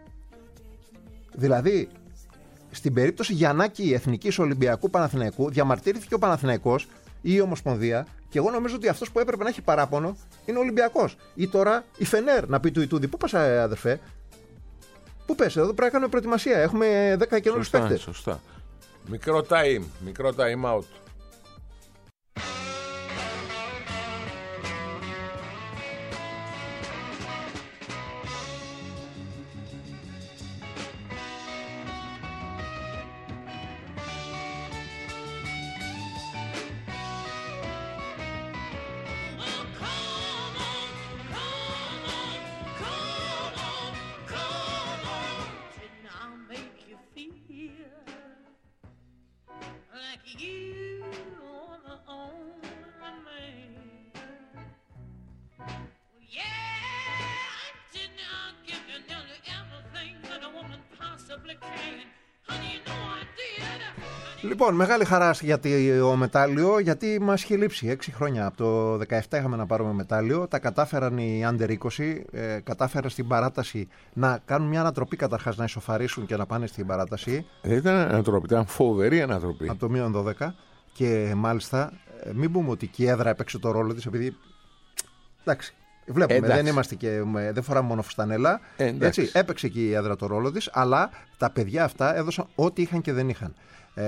Δηλαδή, στην περίπτωση Γιαννάκη Εθνικής Ολυμπιακού Παναθηναϊκού, διαμαρτύρθηκε ο Παναθηναϊκός ή η Ομοσπονδία. Και εγώ νομίζω ότι αυτός που έπρεπε να έχει παράπονο είναι ο Ολυμπιακός. Ή τώρα η Φενέρ να πει του Ιτούδη: Πού πας, αδερφέ? Πού πες, εδώ πρέπει να κάνουμε προετοιμασία. Έχουμε 10 καινούριους παίκτες. Σωστά. Μικρό time out. Λοιπόν, μεγάλη χαρά για το μετάλλιο, γιατί μας είχε λείψει 6 χρόνια. Από το 17 είχαμε να πάρουμε μετάλλιο. Τα κατάφεραν οι Under 20, κατάφεραν στην παράταση να κάνουν μια ανατροπή καταρχάς, να ισοφαρίσουν και να πάνε στην παράταση. Ήταν ανατροπή, ήταν φοβερή ανατροπή. Από το μείον 12. Και μάλιστα, μην πούμε ότι και η έδρα έπαιξε το ρόλο της, επειδή. Εντάξει. Βλέπουμε, δεν είμαστε και. Δεν φοράμε μόνο φουστανέλα. Έτσι, έπαιξε και η έδρα το ρόλο της, αλλά τα παιδιά αυτά έδωσαν ό,τι είχαν και δεν είχαν.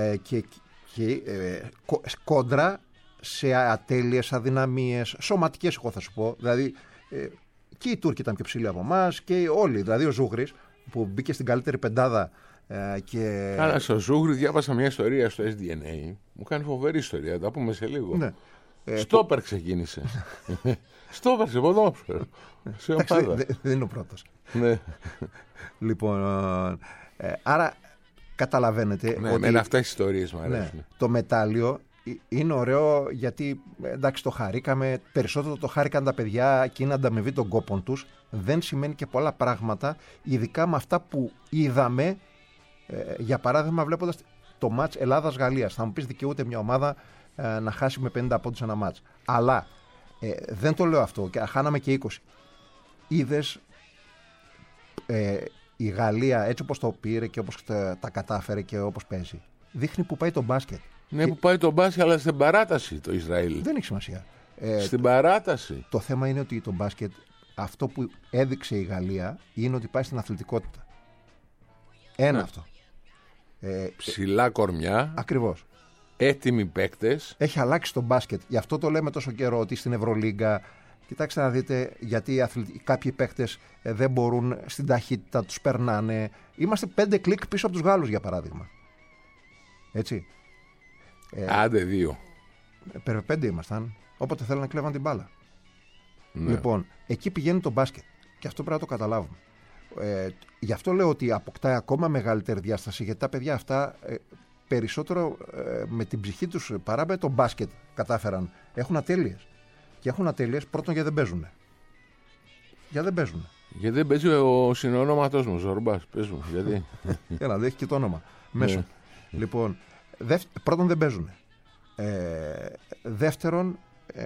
Κόντρα σε ατέλειες, αδυναμίες, σωματικές, εγώ θα σου πω. Δηλαδή, και οι Τούρκοι ήταν πιο ψηλοί από εμάς και όλοι. Δηλαδή, ο Ζούγρης που μπήκε στην καλύτερη πεντάδα. Άρα, στο Ζούγρη διάβασα μια ιστορία στο SDNA. Μου κάνει φοβερή ιστορία, θα τα πούμε σε λίγο. Ναι. Στόπερ ξεκίνησε. Στόπερ σε ποδόσφαιρο. Σε ομάδα. Δεν είναι ο πρώτος. Ναι. Λοιπόν, άρα καταλαβαίνετε ότι. Με αυτές τις ιστορίες μου αρέσουν. Ναι, το μετάλλιο είναι ωραίο γιατί εντάξει το χαρήκαμε. Περισσότερο το χάρηκαν τα παιδιά και είναι ανταμοιβή των κόπων τους. Δεν σημαίνει και πολλά πράγματα, ειδικά με αυτά που είδαμε. Για παράδειγμα, βλέποντας το μάτς Ελλάδας-Γαλλίας. Θα μου πεις, δικαιούται μια ομάδα να χάσει με 50 πόντους ένα μάτς. Αλλά δεν το λέω αυτό. Χάναμε και 20. Είδες η Γαλλία έτσι όπως το πήρε και όπως τα κατάφερε και όπως παίζει. Δείχνει που πάει το μπάσκετ. Ναι, που πάει το μπάσκετ, αλλά στην παράταση το Ισραήλ. Δεν έχει σημασία. Στην παράταση. Το θέμα είναι ότι το μπάσκετ, αυτό που έδειξε η Γαλλία, είναι ότι πάει στην αθλητικότητα. Ένα αυτό. Ψηλά κορμιά. Ακριβώς. Έτοιμοι παίκτες. Έχει αλλάξει το μπάσκετ. Γι' αυτό το λέμε τόσο καιρό ότι στην Ευρωλίγκα. Κοιτάξτε να δείτε γιατί κάποιοι παίκτες δεν μπορούν, στην ταχύτητα τους περνάνε. Είμαστε 5 κλικ πίσω από τους Γάλλους, για παράδειγμα. Έτσι. Άντε 2. 5 ήμασταν. Όποτε θέλουν να κλέβαν την μπάλα. Ναι. Λοιπόν, εκεί πηγαίνει το μπάσκετ. Και αυτό πρέπει να το καταλάβουμε. Γι' αυτό λέω ότι αποκτάει ακόμα μεγαλύτερη διάσταση, γιατί τα παιδιά αυτά περισσότερο με την ψυχή τους παρά με το μπάσκετ κατάφεραν. Έχουν ατέλειες. Και έχουν ατέλειες πρώτον γιατί δεν παίζουν. Γιατί δεν παίζει ο συνονόματός μου, Ζορμπάς. Πες μου, γιατί. Έλα, δεν έχει και το όνομα μέσω. Λοιπόν, πρώτον δεν παίζουν. Δεύτερον,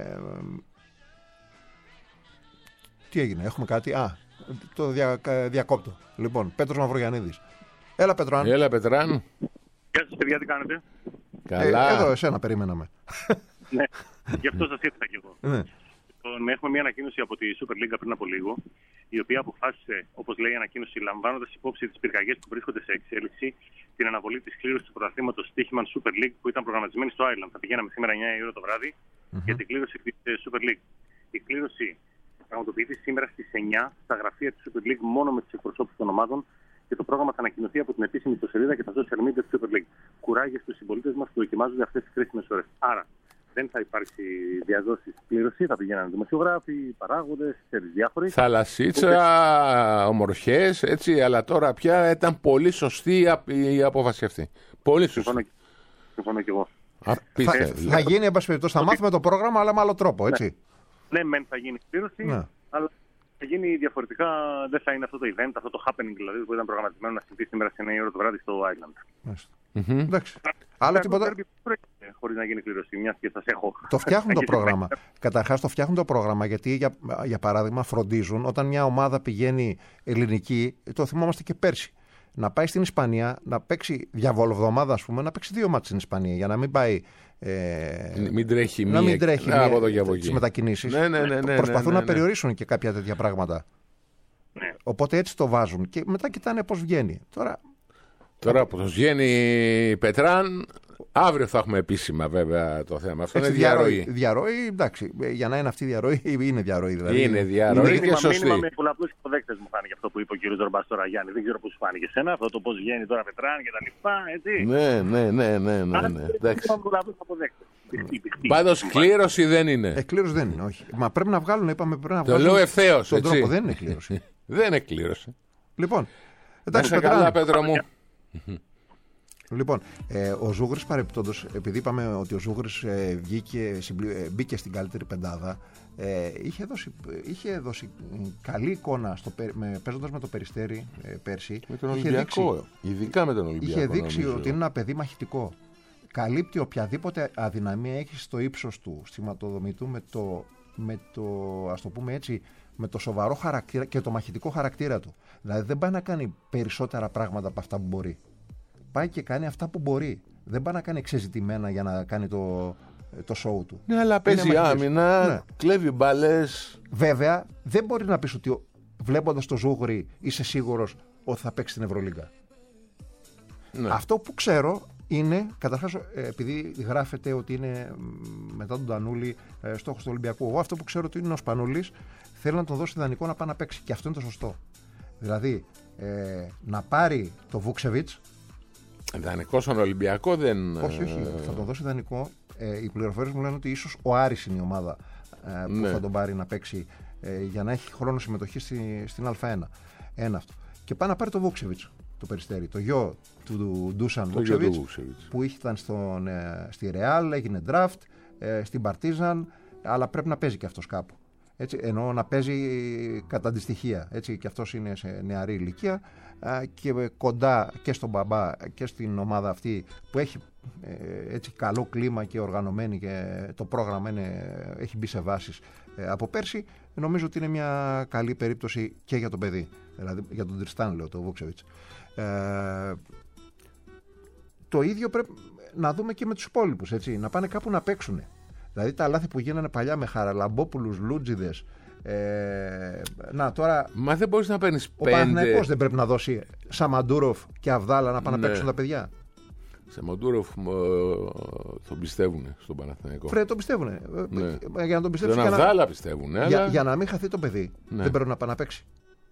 τι έγινε, έχουμε κάτι. Το διακόπτω. Λοιπόν, Πέτρος Μαυρογιαννίδης. Έλα, Πετράν. Έλα, Πετράν. Γεια σας, παιδιά, τι κάνετε? Καλά. Εδώ, εσένα περιμέναμε. Ναι, γι' αυτό σας ήρθα κι εγώ. Ναι. Έχουμε μια ανακοίνωση από τη Super League πριν από λίγο, η οποία αποφάσισε, όπως λέει η ανακοίνωση, λαμβάνοντας υπόψη τις πυρκαγιές που βρίσκονται σε εξέλιξη, την αναβολή της κλήρωσης του πρωταθλήματος Στοίχημαν Super League που ήταν προγραμματισμένη στο Ireland. Θα πηγαίναμε σήμερα 9 η ώρα το βράδυ για την κλήρωση της Super League. Η κλήρωση πραγματοποιείται σήμερα στις 9 στα γραφεία της Super League μόνο με τους εκπροσώπους των ομάδων και το πρόγραμμα θα ανακοινωθεί από την επίσημη ιστοσελίδα και τα social media της Super League. Κουράγια στους συμπολίτες μας που δοκιμάζονται αυτές τις κρίσιμες ώρες. Άρα, δεν θα υπάρξει διαδόσεις κλήρωση, θα πηγαίνουν δημοσιογράφοι, παράγοντες, διάφοροι. Θαλασσίτσα, ομορφιές, έτσι, αλλά τώρα πια ήταν πολύ σωστή η απόφαση αυτή. Πολύ σωστή. Συμφωνώ κι εγώ. Θα γίνει, εν πάση περιπτώσει, θα μάθουμε το πρόγραμμα, αλλά με άλλο τρόπο, έτσι. Ναι, μεν θα γίνει κλήρωση, αλλά θα γίνει διαφορετικά, δεν θα είναι αυτό το event, αυτό το happening δηλαδή που ήταν προγραμματισμένο να συμβεί σήμερα σε 9 η ώρα το βράδυ στο Island. Εντάξει. Άλλο τίποτα. Χωρίς να γίνει κλήρωση, μιας και σας έχω. Το φτιάχνουν το πρόγραμμα. Καταρχάς το φτιάχνουν το πρόγραμμα γιατί για παράδειγμα φροντίζουν όταν μια ομάδα πηγαίνει ελληνική, το θυμόμαστε και πέρσι, να πάει στην Ισπανία, να παίξει διαβολοβδομάδα, ας πούμε, να παίξει 2 μάτς στην Ισπανία για να μην πάει. Μην τρέχει τις μετακινήσεις. Προσπαθούν να περιορίσουν και κάποια τέτοια πράγματα. Ναι. Οπότε έτσι το βάζουν και μετά κοιτάνε πώς βγαίνει. Τώρα που βγαίνει Πετράν, αύριο θα έχουμε επίσημα βέβαια το θέμα. Αυτό είναι διαρροή. Διαρροή, εντάξει. Για να είναι αυτή η διαρροή, είναι διαρροή. Δηλαδή. Είναι διαρροή και σωστή. Μήνυμα με πολλαπλούς υποδέκτες μου φάνηκε αυτό που είπε ο κ. Ζορμπάς τώρα, Γιάννη. Δεν ξέρω πώς σου φάνηκε εσένα, αυτό το πώς βγαίνει τώρα Πετράν και τα λοιπά, έτσι. Ναι. Πάντως κλήρωση δεν είναι. Κλήρωση δεν είναι, όχι. Μα πρέπει να βγάλουν, είπαμε, πρέπει να βγάλουν. Το λέω ευθέως. Τον τρόπο δεν είναι κλήρωση. Δεν είναι κλήρωση. Λοιπόν, εντάξει, Πέτρο μου. Λοιπόν, ο Ζούγρης παρεπιπτόντως, επειδή είπαμε ότι ο Ζούγρης μπήκε στην καλύτερη πεντάδα, είχε δώσει καλή εικόνα παίζοντας με το Περιστέρι πέρσι. Με τον Ολυμπιακό, ειδικά με τον Ολυμπιακό. Είχε δείξει ότι είναι ένα παιδί μαχητικό. Καλύπτει οποιαδήποτε αδυναμία έχει στο ύψος του, στη ματοδομή του, με το, ας το πούμε έτσι, με το σοβαρό χαρακτήρα και το μαχητικό χαρακτήρα του. Δηλαδή δεν πάει να κάνει περισσότερα πράγματα από αυτά που μπορεί. Πάει και κάνει αυτά που μπορεί. Δεν πάει να κάνει εξεζητημένα για να κάνει το show του. Ναι, αλλά παίζει άμυνα, κλέβει μπάλες. Βέβαια, δεν μπορεί να πεις ότι βλέποντας το Ζούγρι είσαι σίγουρος ότι θα παίξει στην Ευρωλίγκα. Ναι. Αυτό που ξέρω είναι, καταρχάς, επειδή γράφεται ότι είναι μετά τον Τανούλη στόχος του Ολυμπιακού, εγώ αυτό που ξέρω ότι είναι ο Σπανούλης θέλει να τον δώσει δανεικό να πάει να παίξει. Και αυτό είναι το σωστό. Δηλαδή, να πάρει το Βούξεβιτς. Δανεικό στον Ολυμπιακό δεν. Όχι, θα τον δώσει δανεικό. Οι πληροφορίες μου λένε ότι ίσως ο Άρης είναι η ομάδα που θα τον πάρει να παίξει για να έχει χρόνο συμμετοχή στην Α1. Ένα αυτό. Και πάει να πάρει το Βούξεβιτς, το Περιστέρι, το γιο του Ντούσαν Βούξεβιτς, που ήταν στη Ρεάλ, έγινε draft, στην Παρτίζαν, αλλά πρέπει να παίζει και αυτός κάπου. Έτσι, ενώ να παίζει κατά αντιστοιχεία. Έτσι, και αυτός είναι σε νεαρή ηλικία και κοντά και στον μπαμπά και στην ομάδα αυτή που έχει έτσι καλό κλίμα και οργανωμένη και το πρόγραμμα έχει μπει σε βάσεις από πέρσι. Νομίζω ότι είναι μια καλή περίπτωση και για το παιδί. Δηλαδή για τον Τριστάν, λέω, το Βούξεβιτς. Το ίδιο πρέπει να δούμε και με τους υπόλοιπους, έτσι, να πάνε κάπου να παίξουν. Δηλαδή τα λάθη που γίνανε παλιά με Χαραλαμπόπουλους, Λούτζιδες. Τώρα. Μα δεν μπορείς να παίρνεις 5. Ο Παναθηναϊκός δεν πρέπει να δώσει Σαμαντούροφ και Αβδάλα να πάνε να παίξουν τα παιδιά. Σαμαντούροφ τον πιστεύουν στον Παναθηναϊκό. Πρέπει τον πιστεύουν. Ναι. Για να τον πιστέψουν. Τον Αβδάλα πιστεύουν. Για να μην χαθεί το παιδί, δεν πρέπει να πάει να παίξει.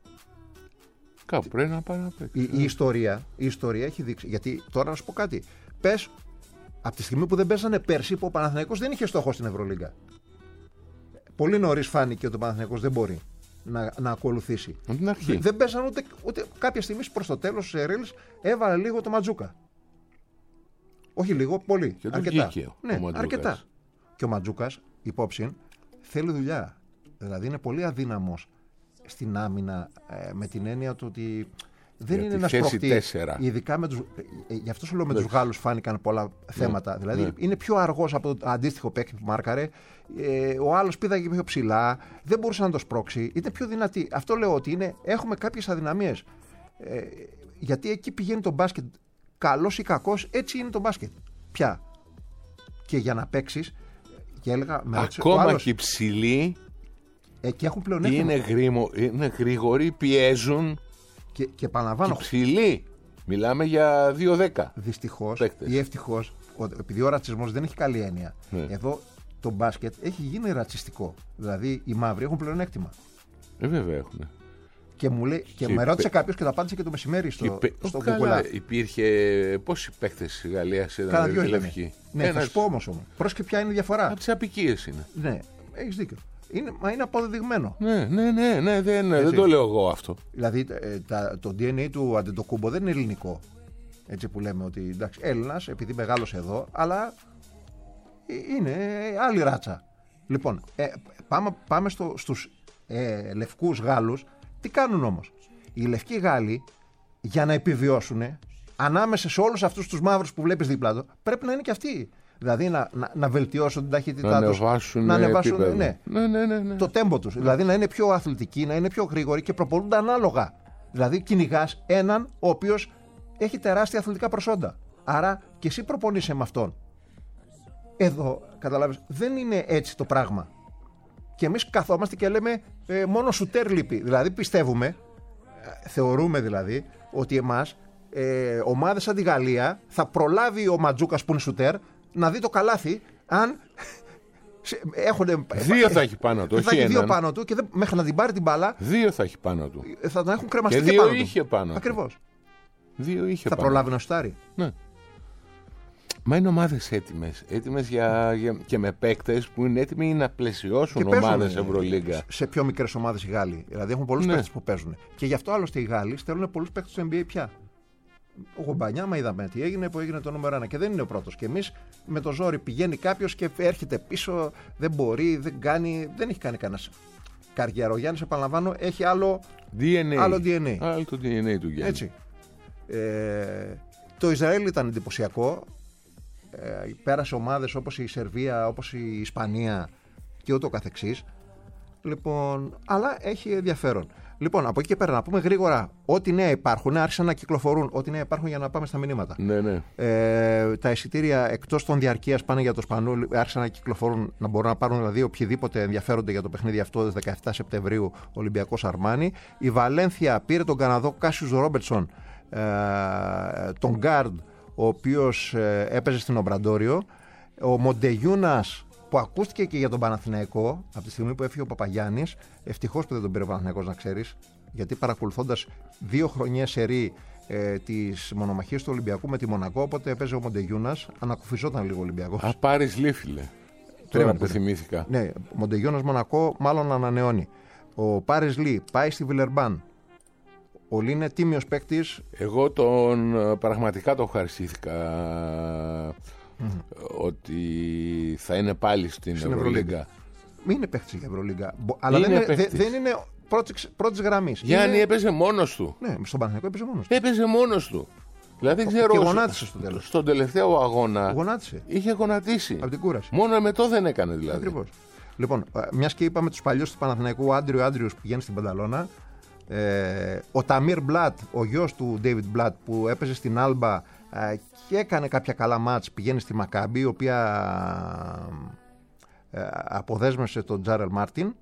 Κάπου πρέπει να πάει να παίξει. Η ιστορία έχει δείξει. Γιατί τώρα να σου πω κάτι. Πες, από τη στιγμή που δεν παίζανε πέρσι, που ο Παναθηναϊκός δεν είχε στόχο στην Ευρωλίγκα. Πολύ νωρίς φάνηκε ότι ο Παναθηναϊκός δεν μπορεί να ακολουθήσει. Δεν παίζανε ούτε κάποια στιγμή προς το τέλος της Ερέλης έβαλε λίγο το Ματζούκα. Όχι λίγο, πολύ. Και αρκετά. Ναι, αρκετά. Και ο Ματζούκας, υπόψη, θέλει δουλειά. Δηλαδή είναι πολύ αδύναμος στην άμυνα με την έννοια του ότι δεν είναι ένας προχτής. Ειδικά με τους, γι' αυτό σου λέω με τους Γάλλους φάνηκαν πολλά θέματα. Δηλαδή είναι πιο αργός από το αντίστοιχο παίκτη που μάρκαρε. Ο άλλος πήδαγε πιο ψηλά. Δεν μπορούσε να το σπρώξει. Είναι πιο δυνατή. Αυτό λέω ότι έχουμε κάποιες αδυναμίες. Γιατί εκεί πηγαίνει το μπάσκετ. Καλός ή κακός, έτσι είναι το μπάσκετ. Πια. Και για να παίξεις. Και έλεγα, ακόμα και ψηλοί. Και έχουν πλεονέκτημα. Είναι γρήγοροι, πιέζουν. Και επαναλαμβάνω. Και ψηλοί. Μιλάμε για 2-10. Δυστυχώς ή ευτυχώς, επειδή ο ρατσισμός δεν έχει καλή έννοια. Εδώ το μπάσκετ έχει γίνει ρατσιστικό. Δηλαδή οι μαύροι έχουν πλεονέκτημα. Βέβαια έχουν. Και με ρώτησε κάποιος και τα απάντησε και το μεσημέρι στο Google. Υπήρχε. Πόσοι παίκτες στη Γαλλία ήταν λευκοί? Ναι, θα σου πω όμως. Πρόσεχε ποια είναι η διαφορά. Από τις απικίες είναι. Ναι, έχεις δίκιο. Είναι αποδεδειγμένο. Ναι, δεν το λέω εγώ αυτό. Δηλαδή το DNA του Αντετοκούμπο δεν είναι ελληνικό. Έτσι που λέμε ότι εντάξει, Έλληνας επειδή μεγάλωσε εδώ, αλλά είναι άλλη ράτσα. Λοιπόν, πάμε στους λευκούς Γάλλους. Τι κάνουν όμως? Οι λευκοί Γάλλοι για να επιβιώσουν ανάμεσα σε όλους αυτούς τους μαύρους που βλέπεις δίπλα του πρέπει να είναι και αυτοί. Δηλαδή να βελτιώσουν την ταχύτητά τους, να ανεβάσουν το τέμπο τους. Δηλαδή να είναι πιο αθλητικοί, να είναι πιο γρήγοροι και προπονούνται ανάλογα. Δηλαδή κυνηγάς έναν ο οποίος έχει τεράστια αθλητικά προσόντα. Άρα και εσύ προπονείσαι με αυτόν. Εδώ, καταλάβεις, δεν είναι έτσι το πράγμα. Και εμείς καθόμαστε και λέμε μόνο σουτέρ λείπει. Δηλαδή πιστεύουμε, θεωρούμε δηλαδή, ότι εμάς ομάδες σαν τη Γαλλία θα προλάβει ο Ματζούκας που είναι σουτέρ να δει το καλάθι αν δύο θα έχει πάνω του. Θα έχει δύο πάνω του και μέχρι να την πάρει την μπάλα. Δύο θα έχει πάνω του. Θα τον έχουν κρεμαστεί και δύο είχε πάνω του. Ακριβώς. Δύο είχε θα πάνω. Προλάβει να σουτάρει. Ναι. Μα είναι ομάδες έτοιμες και με παίκτες που είναι έτοιμοι να πλαισιώσουν ομάδες Ευρωλίγκα. Σε πιο μικρές ομάδες οι Γάλλοι. Δηλαδή έχουν πολλούς παίκτες που παίζουν. Και γι' αυτό άλλωστε οι Γάλλοι στέλνουν πολλούς παίκτες στο NBA πια. Ο Γομπανιάμα είδαμε τι έγινε, που έγινε το νούμερο 1 και δεν είναι ο πρώτος. Και εμείς με το ζόρι πηγαίνει κάποιος και έρχεται πίσω, δεν μπορεί, δεν έχει κάνει κανένας καριέρα. Ο Γιάννης, επαναλαμβάνω, έχει άλλο DNA. Άλλο το DNA του Γιάννη. Έτσι. Το Ισραήλ ήταν εντυπωσιακό. Πέρασε ομάδες όπως η Σερβία, όπως η Ισπανία και ούτω καθεξής. Λοιπόν, αλλά έχει ενδιαφέρον. Λοιπόν, από εκεί και πέρα να πούμε γρήγορα ό,τι νέα υπάρχουν, άρχισαν να κυκλοφορούν. Ό,τι νέα υπάρχουν για να πάμε στα μηνύματα. Ναι. Τα εισιτήρια εκτός των διαρκείας πάνε για το Σπανούλ, άρχισαν να κυκλοφορούν, να μπορούν να πάρουν δηλαδή οποιοδήποτε ενδιαφέρονται για το παιχνίδι αυτό 17 Σεπτεμβρίου, Ολυμπιακός Αρμάνι. Η Βαλένθια πήρε τον Καναδό Κάσιους Ρόμπερτσον, τον Γκάρντ, ο οποίος έπαιζε στην Ομπραντόριο. Ο Μοντεγιούνας, που ακούστηκε και για τον Παναθηναϊκό από τη στιγμή που έφυγε ο Παπαγιάννης. Ευτυχώς που δεν τον πήρε ο Παναθηναϊκός, να ξέρεις, γιατί παρακολουθώντας 2 χρονιές σερί τις μονομαχίες του Ολυμπιακού με τη Μονακό, οπότε έπαιζε ο Μοντεγιούνας, ανακουφιζόταν λίγο ο Ολυμπιακός. Πάρεις Λί, φίλε. Τώρα που θυμήθηκα. Ναι, ο Μοντεγιούνας Μονακό μάλλον ανανεώνει. Ο Πάρις Λί πάει στη Βιλερμπάν. Ο Λί είναι τίμιος παίκτης. Εγώ πραγματικά το ευχαριστήθηκα ότι θα είναι πάλι στην Ευρωλίγκα. Είναι παίχτη για Ευρωλίγκα. Αλλά δεν είναι πρώτη γραμμή. Γιάννη έπαιζε μόνος του. Ναι, στον Παναθηναϊκό έπαιζε μόνος του. Έπαιζε μόνος του. Δηλαδή δεν ξέρω. Και γονάτισε στο τέλος. Στον τελευταίο αγώνα. Γονάτισε. Είχε γονατίσει. Από την κούραση. Μόνο εμετό δεν έκανε δηλαδή. Ακριβώς. Λοιπόν, μια και είπαμε τους παλιούς του Παναθηναϊκού, ο Άντριος που πηγαίνει στην Πανταλώνα. Ο Ταμίρ Μπλατ, ο γιος του Ντέιβιντ Μπλατ που έπαιζε στην Άλμπα και έκανε κάποια καλά μάτς, πηγαίνει στη Μακάμπι, η οποία αποδέσμευσε τον Τζάρελ Μάρτιν.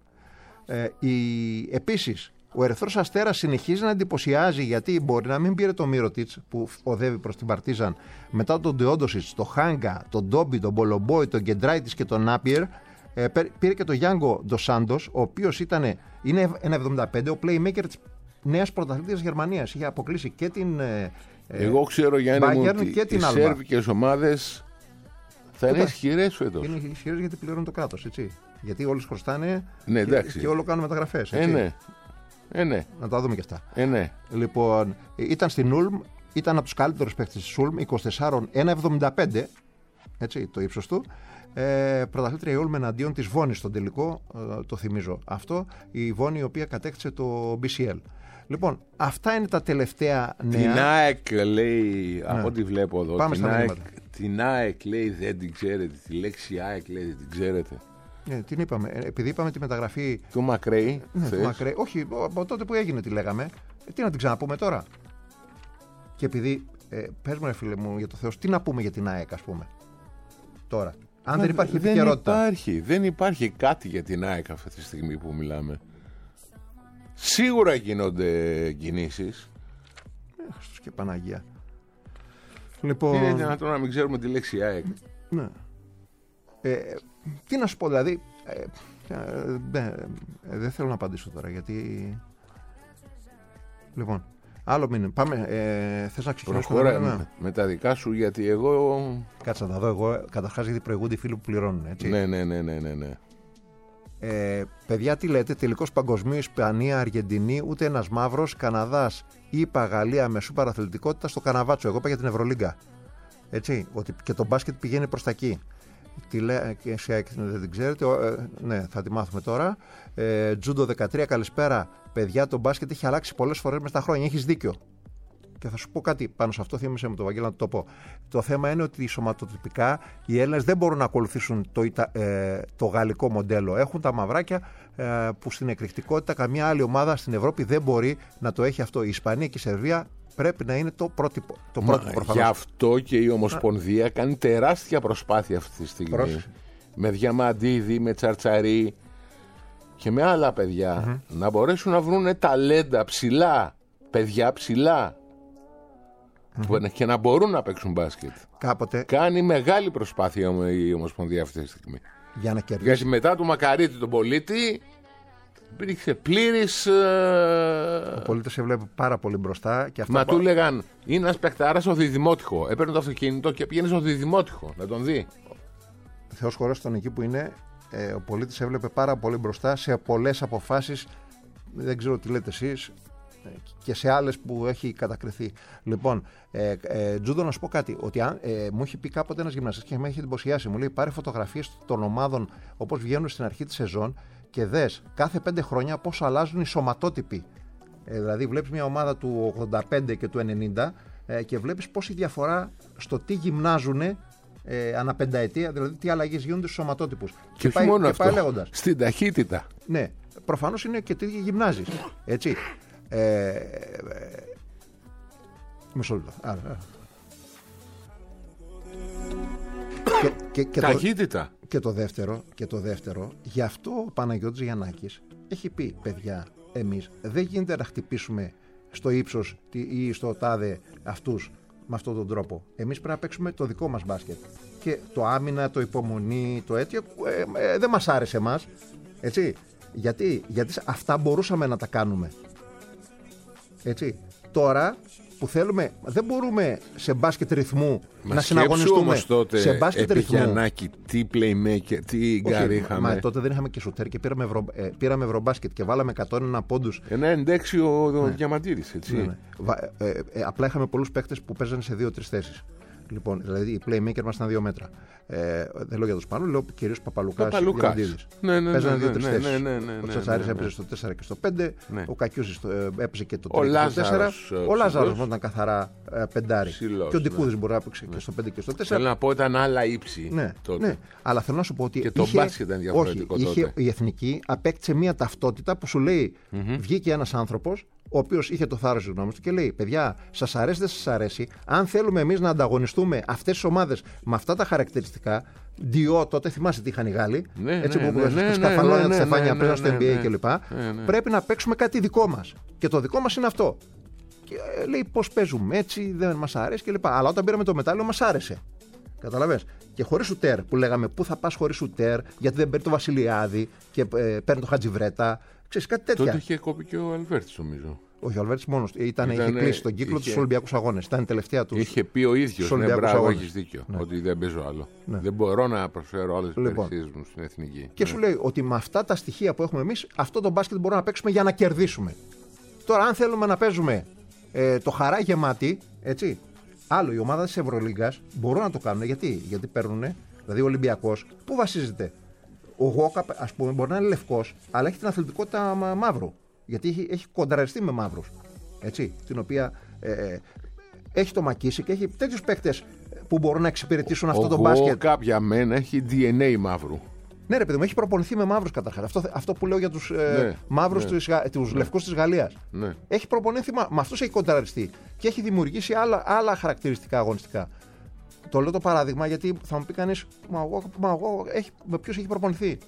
Επίσης, ο Ερυθρός Αστέρας συνεχίζει να εντυπωσιάζει, γιατί μπορεί να μην πήρε τον Μύρωτιτς που οδεύει προς την Παρτίζαν, μετά τον Ντεόντοσιτς, τον Χάγκα, τον Ντόμπι, τον Μπολομπόι, τον Γκεντράιτης και τον Νάπιερ. Πήρε και τον Γιάνγκο Ντοσάντος, ο οποίος είναι 1,75, ο playmaker της νέας πρωταθλήτριας Γερμανίας. Είχε αποκλείσει και την εγώ ξέρω, Γιάννη μου, ότι οι σέρβικες ομάδες θα είναι ισχυρές φέτος. Είναι ισχυρές γιατί πληρώνουν το κράτος, έτσι. Γιατί όλοι χρωστάνε, ναι, και όλο κάνουν μεταγραφές. Ναι. Ναι. Να τα δούμε και αυτά. Ναι. Λοιπόν, ήταν στην Ούλμ, ήταν από τους καλύτερους παίκτες της Ούλμ, 24-1,75, έτσι, το ύψος του. Πρωταθλήτρια η Ούλμ εναντίον της Βόνης στον τελικό, το θυμίζω αυτό, η Βόνη η οποία κατέκτησε το BCL. Λοιπόν, αυτά είναι τα τελευταία νέα. Την ΑΕΚ λέει, από ό,τι βλέπω εδώ, πάμε την ΑΕΚ λέει δεν την ξέρετε, τη λέξη ΑΕΚ λέει δεν την ξέρετε. Την είπαμε, επειδή είπαμε τη μεταγραφή του Μακρέι. Ναι, του Μακρέι. Όχι, από τότε που έγινε τη λέγαμε. Τι να την ξαναπούμε τώρα. Και επειδή, πες μου ρε φίλε μου, για το Θεό, τι να πούμε για την ΑΕΚ, ας πούμε, τώρα. Αν δεν υπάρχει επικαιρότητα. Δεν υπάρχει κάτι για την ΑΕΚ αυτή τη στιγμή που μιλάμε. Σίγουρα γίνονται κινήσεις. Χριστός και Παναγία. Λοιπόν, είναι δυνατόν να μην ξέρουμε τη λέξη ΑΕΚ. Ναι. Τι να σου πω, δηλαδή. Δεν θέλω να απαντήσω τώρα, γιατί. Λοιπόν, άλλο μήνυμα. Πάμε. Θες να ξεκινήσουμε με τα δικά σου, γιατί εγώ. Κάτσε να τα δω εγώ. Καταρχάς, γιατί προηγούνται οι φίλοι που πληρώνουν. Έτσι. Ναι. Παιδιά, τι λέτε, τελικός παγκοσμίου, Ισπανία, Αργεντινή, ούτε ένας μαύρος, Καναδάς, ΗΠΑ, Γαλλία με σούπερ αθλητικότητα στο Καναβάτσο. Εγώ είπα για την Ευρωλίγκα. Έτσι, ότι και το μπάσκετ πηγαίνει προς τα εκεί. Τι λέει, και εσύ δεν την ξέρετε, ναι, θα τη μάθουμε τώρα. Τζούντο 13, καλησπέρα. Παιδιά, το μπάσκετ έχει αλλάξει πολλές φορές μες τα χρόνια. Έχεις δίκιο. Και θα σου πω κάτι πάνω σε αυτό, θύμισε με το Βαγγέλη να το πω. Το θέμα είναι ότι σωματοτυπικά οι Έλληνες δεν μπορούν να ακολουθήσουν το γαλλικό μοντέλο. Έχουν τα μαυράκια που στην εκρηκτικότητα καμία άλλη ομάδα στην Ευρώπη δεν μπορεί να το έχει αυτό. Η Ισπανία και η Σερβία πρέπει να είναι το πρότυπο. Γι' αυτό και η Ομοσπονδία κάνει τεράστια προσπάθεια αυτή τη στιγμή. Με Διαμαντίδη, με Τσαρτσαρί και με άλλα παιδιά να μπορέσουν να βρουν ταλέντα ψηλά, παιδιά ψηλά. Και να μπορούν να παίξουν μπάσκετ. Κάποτε. Κάνει μεγάλη προσπάθεια η Ομοσπονδία αυτή τη στιγμή. Για να κερδίσει. Γιατί μετά του Μακαρίτη τον Πολίτη υπήρξε πλήρης. Ο Πολίτης σε βλέπει πάρα πολύ μπροστά. Και αυτά μα του λέγαν είναι ένας παιχτάρας στο Διδημότυχο. Έπαιρνε το αυτοκίνητο και πήγαινε στο Διδημότυχο να τον δει. Θεός χωρός τον εκεί που είναι. Ο Πολίτης έβλεπε πάρα πολύ μπροστά σε πολλές αποφάσεις. Δεν ξέρω τι λέτε εσείς. Και σε άλλες που έχει κατακριθεί. Λοιπόν, Τζούντο, να σου πω κάτι. Ότι μου έχει πει κάποτε ένας γυμναστής και με έχει εντυπωσιάσει. Μου λέει: πάρε φωτογραφίες των ομάδων όπως βγαίνουν στην αρχή της σεζόν και δες κάθε 5 χρόνια πώς αλλάζουν οι σωματότυποι. Δηλαδή, βλέπεις μια ομάδα του 85 και του 90 και βλέπεις πόση διαφορά στο τι γυμνάζουν ανά πενταετία, δηλαδή τι αλλαγές γίνονται στους σωματότυπους. Και πάει, μόνο και αυτό, πάει λέγοντας. Στην ταχύτητα. Ναι, προφανώς είναι και τι γυμνάζεις. Έτσι. Μισό λεπτό. Ταχύτητα. Και το δεύτερο, γι' αυτό ο Παναγιώτης Γιαννάκης έχει πει: παιδιά, εμείς δεν γίνεται να χτυπήσουμε στο ύψος ή στο τάδε αυτούς με αυτόν τον τρόπο. Εμείς πρέπει να παίξουμε το δικό μας μπάσκετ. Και το άμυνα, το υπομονή, το αίτιο δεν μας άρεσε εμάς. Έτσι. Γιατί αυτά μπορούσαμε να τα κάνουμε. Έτσι. Τώρα που θέλουμε, δεν μπορούμε σε μπάσκετ ρυθμού να συναγωνιστούμε. Όμως τότε, σε μπάσκετ ρυθμού. Γιαννάκη, τι playmaker, τι γκάρι είχαμε. Μα τότε δεν είχαμε και σουτέρ και πήραμε ευρωμπάσκετ και βάλαμε 101 πόντους. Ένα εντέξει ο Διαμαντήρης, έτσι. Ναι. Απλά είχαμε πολλούς παίκτες που παίζανε σε 2-3 θέσεις. Λοιπόν, δηλαδή οι playmaker μας ήταν 2 μέτρα. Δεν λέω για τον Σπάνο, λέω κυρίως Παπαλουκάς. Ναι. Παίζανε 2-3 θέσεις. Ο Τσατσάρης έπαιζε στο 4 και στο 5. Ναι. Ο Κακιούζης έπαιζε και το 3 και το 4. Ο Λάζαρος ήταν καθαρά πεντάρι. Και ο Ντικούδης μπορεί να παίξει και στο 5 και στο 4. Θέλω να πω ήταν άλλα ύψη. Ναι. Αλλά θέλω να σου πω ότι. Και το μπάσκετ ήταν διαφορετικό τότε. Η εθνική απέκτησε μια ταυτότητα που σου λέει βγήκε ένας άνθρωπος, ο οποίος είχε το θάρρος της γνώμης του και λέει: παιδιά, σας αρέσει, δεν σας αρέσει. Αν θέλουμε εμείς να ανταγωνιστούμε αυτές τις ομάδες με αυτά τα χαρακτηριστικά, Διό, τότε θυμάσαι τι είχαν οι Γάλλοι, έτσι που σκαρφαλώνια τα στεφάνια παίζαν στο NBA κλπ. Πρέπει να παίξουμε κάτι δικό μας. Και το δικό μας είναι αυτό. Και λέει: πώς παίζουμε έτσι, δεν μας αρέσει κλπ. Αλλά όταν πήραμε το μετάλλιο, μας άρεσε. Καταλαβες. Και χωρίς σουτέρ, που λέγαμε: πού θα πας χωρίς σουτέρ, γιατί δεν παίρνει το Βασιλιάδη και παίρνει το Χατζιβρέτα. Ξέρεις, κάτι τέτοια. Τότε είχε κόπει και ο Αλβέρτης, νομίζω. Όχι, ο Αλβέρτης μόνος είχε κλείσει τον κύκλο του Ολυμπιακούς Αγώνες. Ήταν η τελευταία του. Είχε πει ο ίδιος: ναι, μπράβο, έχεις δίκιο. Ναι. Ότι δεν παίζω άλλο. Ναι. Δεν μπορώ να προσφέρω άλλες υπηρεσίες μου στην εθνική. Και σου λέει ότι με αυτά τα στοιχεία που έχουμε εμείς, αυτό το μπάσκετ μπορούμε να παίξουμε για να κερδίσουμε. Τώρα, αν θέλουμε να παίζουμε το χαρά γεμάτη, έτσι. Άλλο, η ομάδα της Ευρωλίγκας μπορούν να το κάνουν. Γιατί παίρνουν, δηλαδή ο Ολυμπιακός, πού βασίζεται. Ο Γόκα, ας πούμε, μπορεί να είναι λευκός, αλλά έχει την αθλητικότητα μαύρου. Γιατί έχει κοντραριστεί με μαύρους. Έτσι, την οποία έχει το Μακίσι και έχει τέτοιους παίκτες που μπορούν να εξυπηρετήσουν αυτό το μπάσκετ. Κάποια μένα έχει DNA μαύρου. Ναι, ρε παιδί μου, έχει προπονηθεί με μαύρους καταρχάς. Αυτό που λέω για τους μαύρους, τους λευκούς της Γαλλίας. Ναι. Έχει προπονηθεί, με αυτούς έχει κοντραριστεί και έχει δημιουργήσει άλλα χαρακτηριστικά αγωνιστικά. Το λέω το παράδειγμα γιατί θα μου πει κανείς, μα εγώ με ποιους έχει προπονηθεί.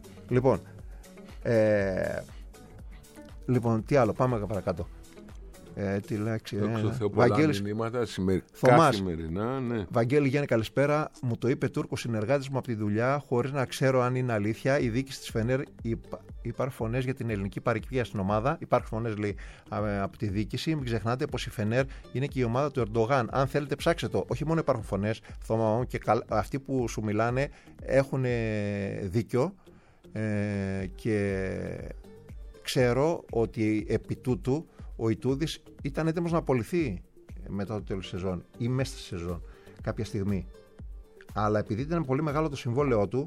Λοιπόν, τι άλλο, πάμε παρακάτω. Τι λέξη. Βαγγέλης μηνύματα καθημερινά. Ναι. Βαγγέλη, Γιάννη, καλησπέρα. Μου το είπε Τούρκος συνεργάτης μου από τη δουλειά, χωρίς να ξέρω αν είναι αλήθεια. Η διοίκηση της Φενέρ, υπάρχουν φωνές για την ελληνική παροικία στην ομάδα. Υπάρχουν φωνές, λέει, από τη διοίκηση. Μην ξεχνάτε πως η Φενέρ είναι και η ομάδα του Ερντογάν. Αν θέλετε, ψάξτε το. Όχι μόνο υπάρχουν φωνές, και αυτοί που σου μιλάνε έχουν δίκιο. Και ξέρω ότι επί τούτου ο Ιτούδης ήταν έτοιμος να απολυθεί μετά το τέλος της σεζόν ή μέσα στη σεζόν κάποια στιγμή. Αλλά επειδή ήταν πολύ μεγάλο το συμβόλαιό του,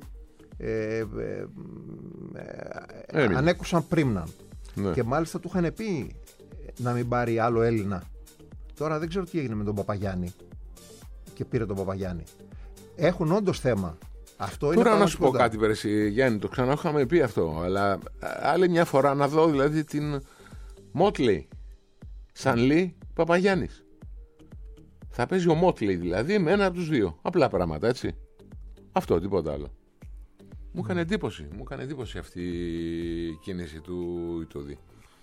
ανέκουσαν πρίμναν. Ναι. Και μάλιστα του είχαν πει να μην πάρει άλλο Έλληνα. Τώρα δεν ξέρω τι έγινε με τον Παπαγιάννη και πήρε τον Παπαγιάννη. Έχουν όντως θέμα. Αυτό τώρα είναι να σου πω κάτι, Περσί, Γιάννη, το ξανά είχαμε πει αυτό, αλλά άλλη μια φορά να δω δηλαδή την Μότλεϊ, Σανλή, Παπαγιάννης. Θα παίζει ο Μότλεϊ δηλαδή με ένα από τους δύο. Απλά πράγματα, έτσι. Αυτό, τίποτα άλλο. Μου έκανε εντύπωση αυτή η κίνηση του Ιτούδη.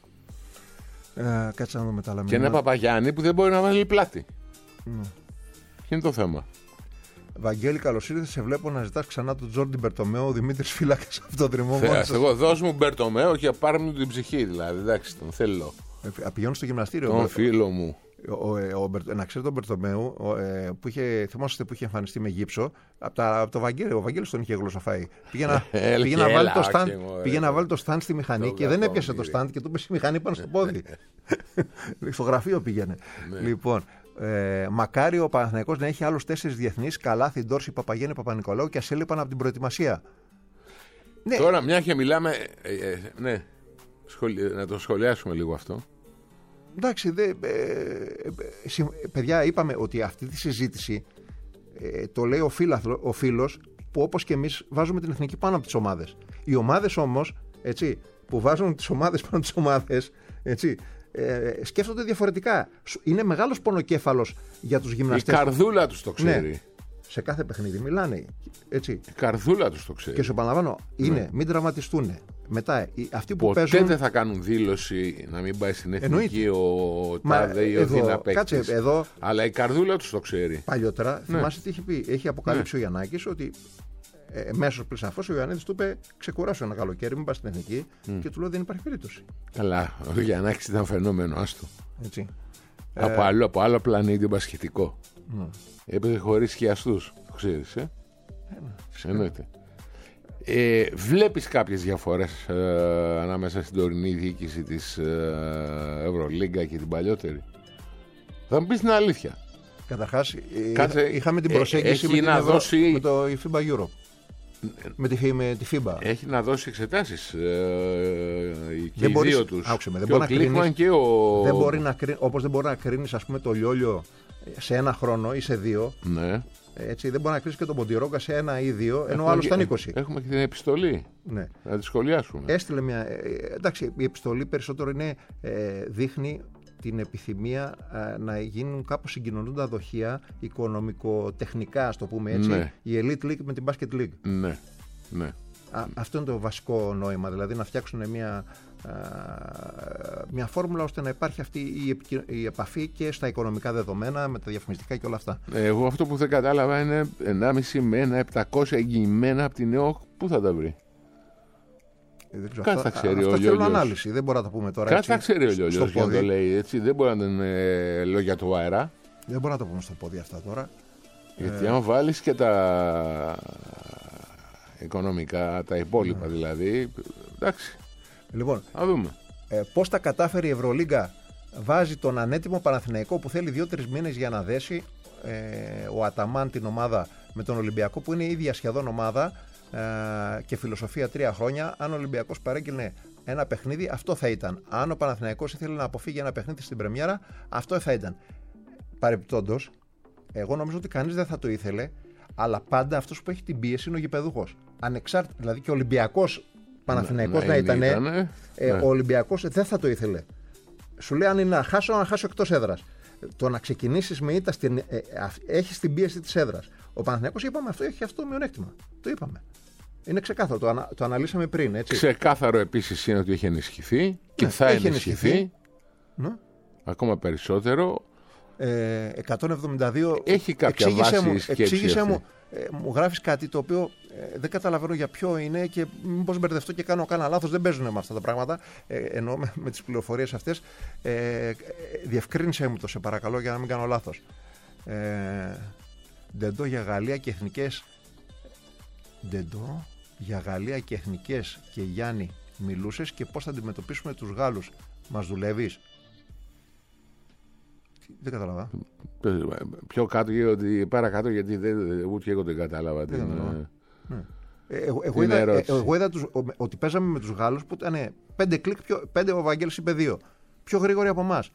Κάτσε να δούμε τα άλλα. Και ένα Παπαγιάννη που δεν μπορεί να βάλει πλάτη. Ποιο είναι το θέμα. Βαγγέλη, καλώς ήρθες. Σε βλέπω να ζητάς ξανά τον Τζόρντι Μπερτομέο, ο Δημήτρης Φύλακας αυτό το τριμμό. Εγώ δώσ' μου Μπερτομέο και πάρε μου την ψυχή, δηλαδή. Εντάξει, τον θέλω. Πηγαίνω στο γυμναστήριο. Τον φίλο μου. Να ξέρετε τον Μπερτομέου, θυμόσαστε που είχε εμφανιστεί με γύψο, από το Βαγγέλη. Ο Βαγγέλης τον είχε γλωσσοφάει. Πήγε να βάλει το στάντ στη μηχανή και δεν έπιασε το στάντ και του έπεσε η μηχανή πάνω στο πόδι. Στο γραφείο πήγαινε. Λοιπόν. Μακάρι ο Παναθηναϊκός να έχει άλλους 4 διεθνείς, Καλάθι, Ντόρση, Παπαγέννη, Παπα-Νικολάου, και ας έλειπαν από την προετοιμασία. Ναι. Τώρα μια και μιλάμε, ναι, να το σχολιάσουμε λίγο αυτό. Εντάξει, παιδιά, είπαμε ότι αυτή τη συζήτηση το λέει ο φίλος που όπως και εμείς βάζουμε την εθνική πάνω από τις ομάδες. Οι ομάδες όμως, έτσι, που βάζουν τις ομάδες πάνω από τις ομάδες, έτσι, σκέφτονται διαφορετικά. Είναι μεγάλος πονοκέφαλος για τους γυμναστές. Η καρδούλα τους το ξέρει. Ναι. Σε κάθε παιχνίδι μιλάνε. Έτσι. Η καρδούλα τους το ξέρει. Και σου επαναλαμβάνω, είναι μην τραυματιστούν. Μετά, αυτοί που ποτέ παίζουν. Δεν θα κάνουν δήλωση να μην πάει στην εθνική ο τάδε ή ο Δίνα παίκτης. Αλλά η καρδούλα τους το ξέρει. Παλιότερα, θυμάσαι τι έχει πει. Έχει αποκαλύψει ο Γιαννάκης ότι μέσω πλησαφώς ο Ιωαννίδης του είπε: ξεκουράσου ένα καλοκαίρι, μην πας στην εθνική. Και του λέω: δεν υπάρχει περίπτωση. Καλά, ο Γιαννάκης ήταν φαινόμενο, άστο. Έτσι. Από άλλο πλανήτη μπασκετικό. Έπαιζε χωρίς χιαστούς, το ξέρεις, εννοείται. Βλέπεις κάποιες διαφορές ανάμεσα στην τωρινή διοίκηση της Ευρωλίγκα και την παλιότερη? Θα μου πεις την αλήθεια. Καταρχάς, είχαμε την προσέγγιση με το FIBA Euro. Με τη FIBA. Έχει να δώσει εξετάσεις και οι δύο τους. Και ο Κλίκμαν και ο... Όπως δεν μπορεί να κρίνεις, ας πούμε, το Λιόλιο σε ένα χρόνο ή σε 2. Ναι. Έτσι, δεν μπορεί να κρίνεις και τον Ποντιρόγκα σε 1 ή 2, ενώ ο άλλος ήταν 20. Έχουμε και την επιστολή. Ναι. Να τη σχολιάσουμε. Έστειλε μια. Εντάξει, η επιστολή περισσότερο είναι, δείχνει την επιθυμία να γίνουν κάπως συγκοινωνούντα δοχεία οικονομικο-τεχνικά, ας το πούμε έτσι, ναι. Η Elite League με την Basket League. Ναι, ναι. Αυτό είναι το βασικό νόημα, δηλαδή να φτιάξουν μια φόρμουλα ώστε να υπάρχει αυτή η επαφή και στα οικονομικά δεδομένα, με τα διαφημιστικά και όλα αυτά. Εγώ αυτό που δεν κατάλαβα είναι 1,5 με 1,700 εγγυημένα από την ΕΟΚ, πού θα τα βρει? Κάτι θα ξέρει ο Λιόλιος. Ανάλυση, δεν μπορώ να τα πούμε τώρα. Κάτι θα ξέρει ο Λιόλιος για να το λέει έτσι. Δεν μπορεί να είναι λόγια του αέρα. Δεν μπορώ να τα πούμε στο πόδι αυτά τώρα. Γιατί αν βάλεις και τα οικονομικά, τα υπόλοιπα δηλαδή, εντάξει. Λοιπόν, να δούμε. Πώς τα κατάφερε η Ευρωλίγκα? Βάζει τον ανέτοιμο Παναθηναϊκό που θέλει 2-3 μήνες για να δέσει ο Αταμάν την ομάδα με τον Ολυμπιακό, που είναι η ίδια σχεδόν ομάδα και φιλοσοφία 3 χρόνια. Αν ο Ολυμπιακός παρέγγειλε ένα παιχνίδι, αυτό θα ήταν. Αν ο Παναθηναϊκός ήθελε να αποφύγει ένα παιχνίδι στην πρεμιέρα, αυτό θα ήταν. Παρεπιπτόντως, εγώ νομίζω ότι κανείς δεν θα το ήθελε, αλλά πάντα αυτός που έχει την πίεση είναι ο γηπεδούχος. Ανεξάρτητα, δηλαδή και ο Ολυμπιακός Παναθηναϊκός να ήταν, ο Ολυμπιακός δεν θα το ήθελε. Σου λέει αν είναι να χάσω εκτός έδρας. Το να ξεκινήσεις με ήττα, έχεις την πίεση της έδρας. Ο Παναθηναϊκός, είπαμε, αυτό έχει αυτό το μειονέκτημα. Το είπαμε. Είναι ξεκάθαρο. Το αναλύσαμε πριν. Έτσι. Ξεκάθαρο επίσης είναι ότι έχει ενισχυθεί και θα ενισχυθεί. Ναι. Ακόμα περισσότερο. 172. Έχει κάποια βάση σκέψη. Εξήγησε μου γράφεις κάτι το οποίο δεν καταλαβαίνω για ποιο είναι και μήπως μπερδευτώ και κάνω κάνα λάθος. Δεν παίζουν με αυτά τα πράγματα. Εννοώ με τις πληροφορίες αυτές. Διευκρίνησέ μου το, σε παρακαλώ, για να μην κάνω λάθος. Ντεντό για Γαλλία και εθνικές. Ντεντό για Γαλλία και εθνικές και Γιάννη μιλούσες και πώς θα αντιμετωπίσουμε τους Γάλλους? Μας δουλεύεις? Δεν κατάλαβα. Πιο κάτω, παρακάτω, γιατί ούτε εγώ δεν κατάλαβα. Εγώ είδα ότι παίζαμε με τους Γάλλους που ήταν 5 κλικ, 5 ο Βαγγέλης είπε 2. Πιο γρήγοροι από εμάς.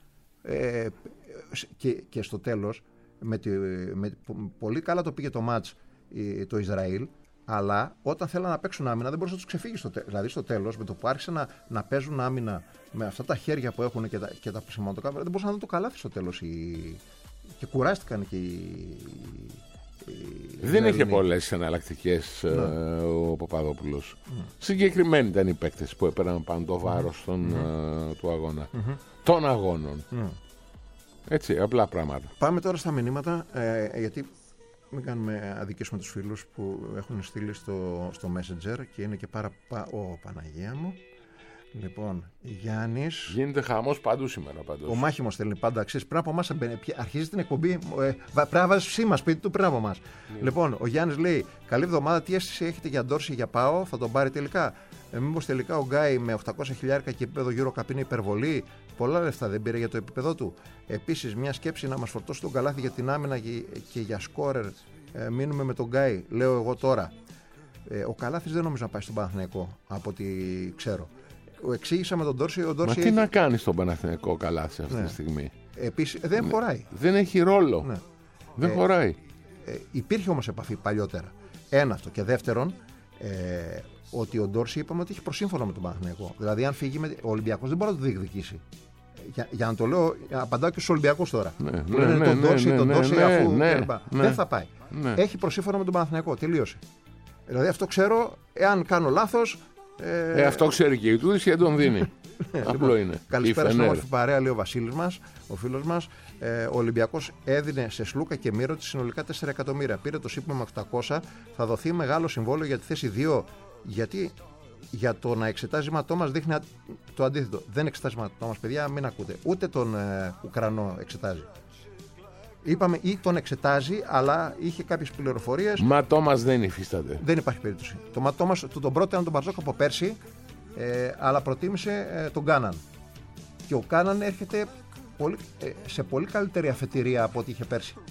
Και στο τέλος, πολύ καλά το πήγε το μάτς το Ισραήλ, αλλά όταν θέλανε να παίξουν άμυνα δεν μπορούσε να τους ξεφύγει. Δηλαδή στο τέλος, με το που άρχισαν να παίζουν άμυνα με αυτά τα χέρια που έχουν και τα σηματοκάμερα, δεν μπορούσαν να δουν το καλάθι στο τέλος. Και κουράστηκαν και δεν είχε πολλές εναλλακτικές ο Παπαδόπουλος. Συγκεκριμένοι ήταν οι παίκτες που έπαιρναν πάνω το βάρος του αγώνα. Των αγώνων. Έτσι, απλά πράγματα. Πάμε τώρα στα μηνύματα, γιατί μην κάνουμε αδικήσουμε τους φίλους που έχουν στείλει στο Messenger και είναι και Παναγία μου. Λοιπόν, Γιάννης. Γίνεται χαμός παντού σήμερα πάντως. Ο Μάχημος στέλνει πάντα. Ξέρεις, πριν από εμάς αρχίζει την εκπομπή. Πρέπει να βάζει σήμα σπίτι του πριν από εμάς. Λοιπόν, ο Γιάννης λέει: καλή εβδομάδα. Τι αίσθηση έχετε για Ντόρση, για ΠΑΟ? Θα τον πάρει τελικά? Μήπως τελικά ο Γκάι με 800.000 και επίπεδο EuroCup είναι υπερβολή? Πολλά λεφτά δεν πήρε για το επίπεδο του. Επίσης, μια σκέψη να μας φορτώσει τον καλάθι για την άμυνα και για σκόρερ. Μείνουμε με τον Γκάι, λέω εγώ τώρα. Ο Καλάθης δεν νομίζω να πάει στον Παναθηναϊκό, από ό,τι ξέρω. Εξήγησα με τον Ντόρση. Μα τι να κάνει στον Παναθηναϊκό Καλάθι αυτή τη στιγμή? Επίσης, δεν χωράει. Δεν έχει ρόλο. Ναι. Δεν χωράει. Υπήρχε όμως επαφή παλιότερα. Ένα αυτό. Και δεύτερον, ότι ο Ντόρση είπαμε ότι έχει προσύμφωνο με τον Παναθηναϊκό. Δηλαδή, αν φύγει ο Ολυμπιακός δεν μπορεί να το διεκδικήσει. Για να το λέω, απαντάω και στους Ολυμπιακούς τώρα. Που λένε τον Ντόρση, αφού. Δεν θα πάει. Έχει προσύμφωνο με τον Παναθηναϊκό. Τελείωσε. Δηλαδή, αυτό ξέρω, εάν κάνω λάθος. Αυτό ξέρει και η Τούδης και τον δίνει. Απλό είναι. Καλησπέρα στην όμορφη παρέα, λέει ο Βασίλης μας, ο φίλος μας. Ο Ολυμπιακός έδινε σε Σλούκα και Μύρο συνολικά 4 εκατομμύρια. Πήρε το ΣΥΠ με 800. Θα δοθεί μεγάλο συμβόλαιο για τη θέση 2. Γιατί για το να εξετάζει ματό μας δείχνει το αντίθετο. Δεν εξετάζει ματό μας, παιδιά, μην ακούτε. Ούτε τον Ουκρανό εξετάζει. Είπαμε ή τον εξετάζει, αλλά είχε κάποιες πληροφορίες. Ματό μας δεν υφίσταται. Δεν υπάρχει περίπτωση. Το ματό μας τον πρώτο ήταν τον Μπαρτζόκ από πέρσι, αλλά προτίμησε τον Κάναν. Και ο Κάναν έρχεται σε πολύ καλύτερη αφετηρία από ό,τι είχε πέρσι.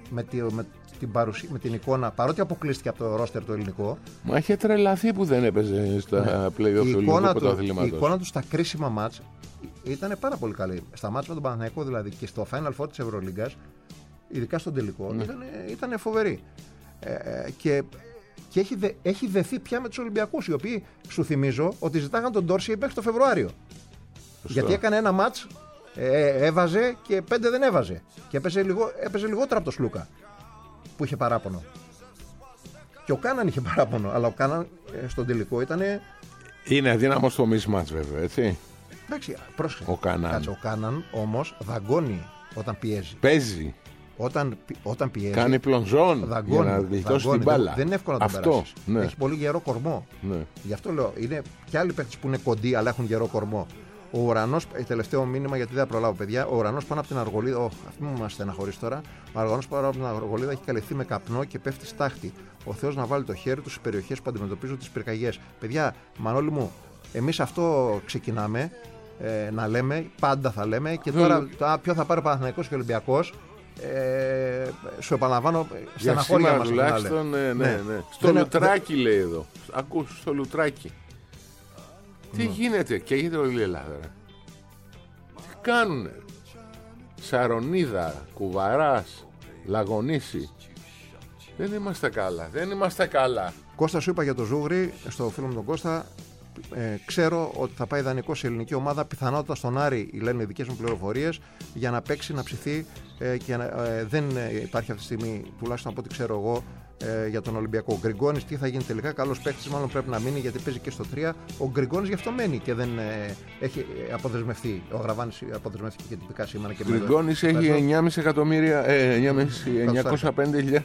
με την εικόνα, παρότι αποκλείστηκε από το ρόστερ το ελληνικό. Μα είχε τρελαθεί που δεν έπαιζε στα play-off του ελληνικού πρωταθλήματος. Η εικόνα του στα κρίσιμα μάτς ήταν πάρα πολύ καλή. Στα μάτς με τον Παναθηναϊκό δηλαδή και στο Final Four της Ευρωλίγκας, ειδικά στον τελικό, ήταν φοβερή. Και έχει δεθεί πια με τους Ολυμπιακούς, οι οποίοι, σου θυμίζω, ότι ζητάγαν τον Ντόρσεϊ μέχρι το Φεβρουάριο. Γιατί έκανε ένα μάτς, έβαζε και 5 δεν έβαζε. Και έπαιζε λιγότερο από το Σλούκα, που είχε παράπονο. Και ο Κάναν είχε παράπονο, αλλά ο Κάναν στον τελικό ήταν. Είναι αδύναμος στο mismatch βέβαια, έτσι. Εντάξει, πρόσεχε. Ο Κάναν όμως δαγκώνει όταν πιέζει. Παίζει. Όταν πιέζει. Κάνει πλονζόν για να γλιτώσει την μπάλα. Δεν είναι εύκολο να τον περάσεις. Ναι. Έχει πολύ γερό κορμό. Ναι. Γι' αυτό λέω, είναι και άλλοι παίκτες που είναι κοντοί αλλά έχουν γερό κορμό. Ο Ουρανός, τελευταίο μήνυμα γιατί δεν προλάβω παιδιά, ο Ουρανός πάνω από την Αργολίδα, αυτή μου μας στεναχωρήσει τώρα, ο Ουρανός πάνω από την Αργολίδα έχει καλυφθεί με καπνό και πέφτει στάχτη. Ο Θεός να βάλει το χέρι του στις περιοχές που αντιμετωπίζουν τις πυρκαγιές. Παιδιά, Μανώλη μου, εμείς αυτό ξεκινάμε να λέμε, πάντα θα λέμε και τώρα ποιο θα πάρει ο Παναθηναϊκός και ο Ολυμπιακός. Σου επαναλαμβάνω, στεναχώρια μας τουλάχιστον, ναι. Στο Λουτράκι λέει εδώ. Ακούς, στο Λουτράκι. Τι γίνεται, καίγεται όλη η Ελλάδα. Τι κάνουνε. Σαρονίδα, Κουβαράς, Λαγονίση. Δεν είμαστε καλά. Κώστα, σου είπα για το Ζούγρι, στο φίλο μου τον Κώστα. Ξέρω ότι θα πάει δανεικό σε ελληνική ομάδα, πιθανότατα στον Άρη, λένε οι δικές μου πληροφορίες, για να παίξει, να ψηθεί και δεν υπάρχει αυτή τη στιγμή, τουλάχιστον από ό,τι ξέρω εγώ, για τον Ολυμπιακό. Ο Γκριγκόνης τι θα γίνει τελικά, καλός παίκτης, μάλλον πρέπει να μείνει γιατί παίζει και στο 3. Ο Γκριγκόνης γι' αυτό μένει και δεν έχει αποδεσμευτεί. Ο Γραβάνης αποδεσμεύτηκε και τυπικά σήμερα. Ο Γκριγκόνης έχει 9,5 εκατομμύρια, 9.500.000.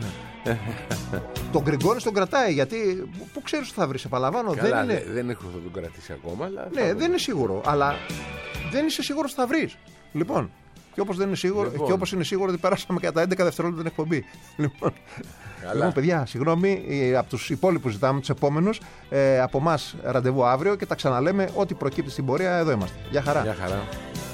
Τον Γκριγκόνης τον κρατάει γιατί πού ξέρεις ότι θα βρει, επαναλαμβάνω. Δεν έχω θα τον κρατήσει ακόμα. Αλλά ναι, δεν είναι σίγουρο, αλλά δεν είσαι σίγουρος ότι θα βρεις. Λοιπόν. Και όπως είναι σίγουρο ότι περάσαμε κατά 11 δευτερόλεπτα την εκπομπή. Λοιπόν, παιδιά, συγγνώμη, από τους υπόλοιπους ζητάμε τους επόμενους. Από εμάς ραντεβού αύριο και τα ξαναλέμε. Ό,τι προκύπτει στην πορεία, εδώ είμαστε. Γεια χαρά.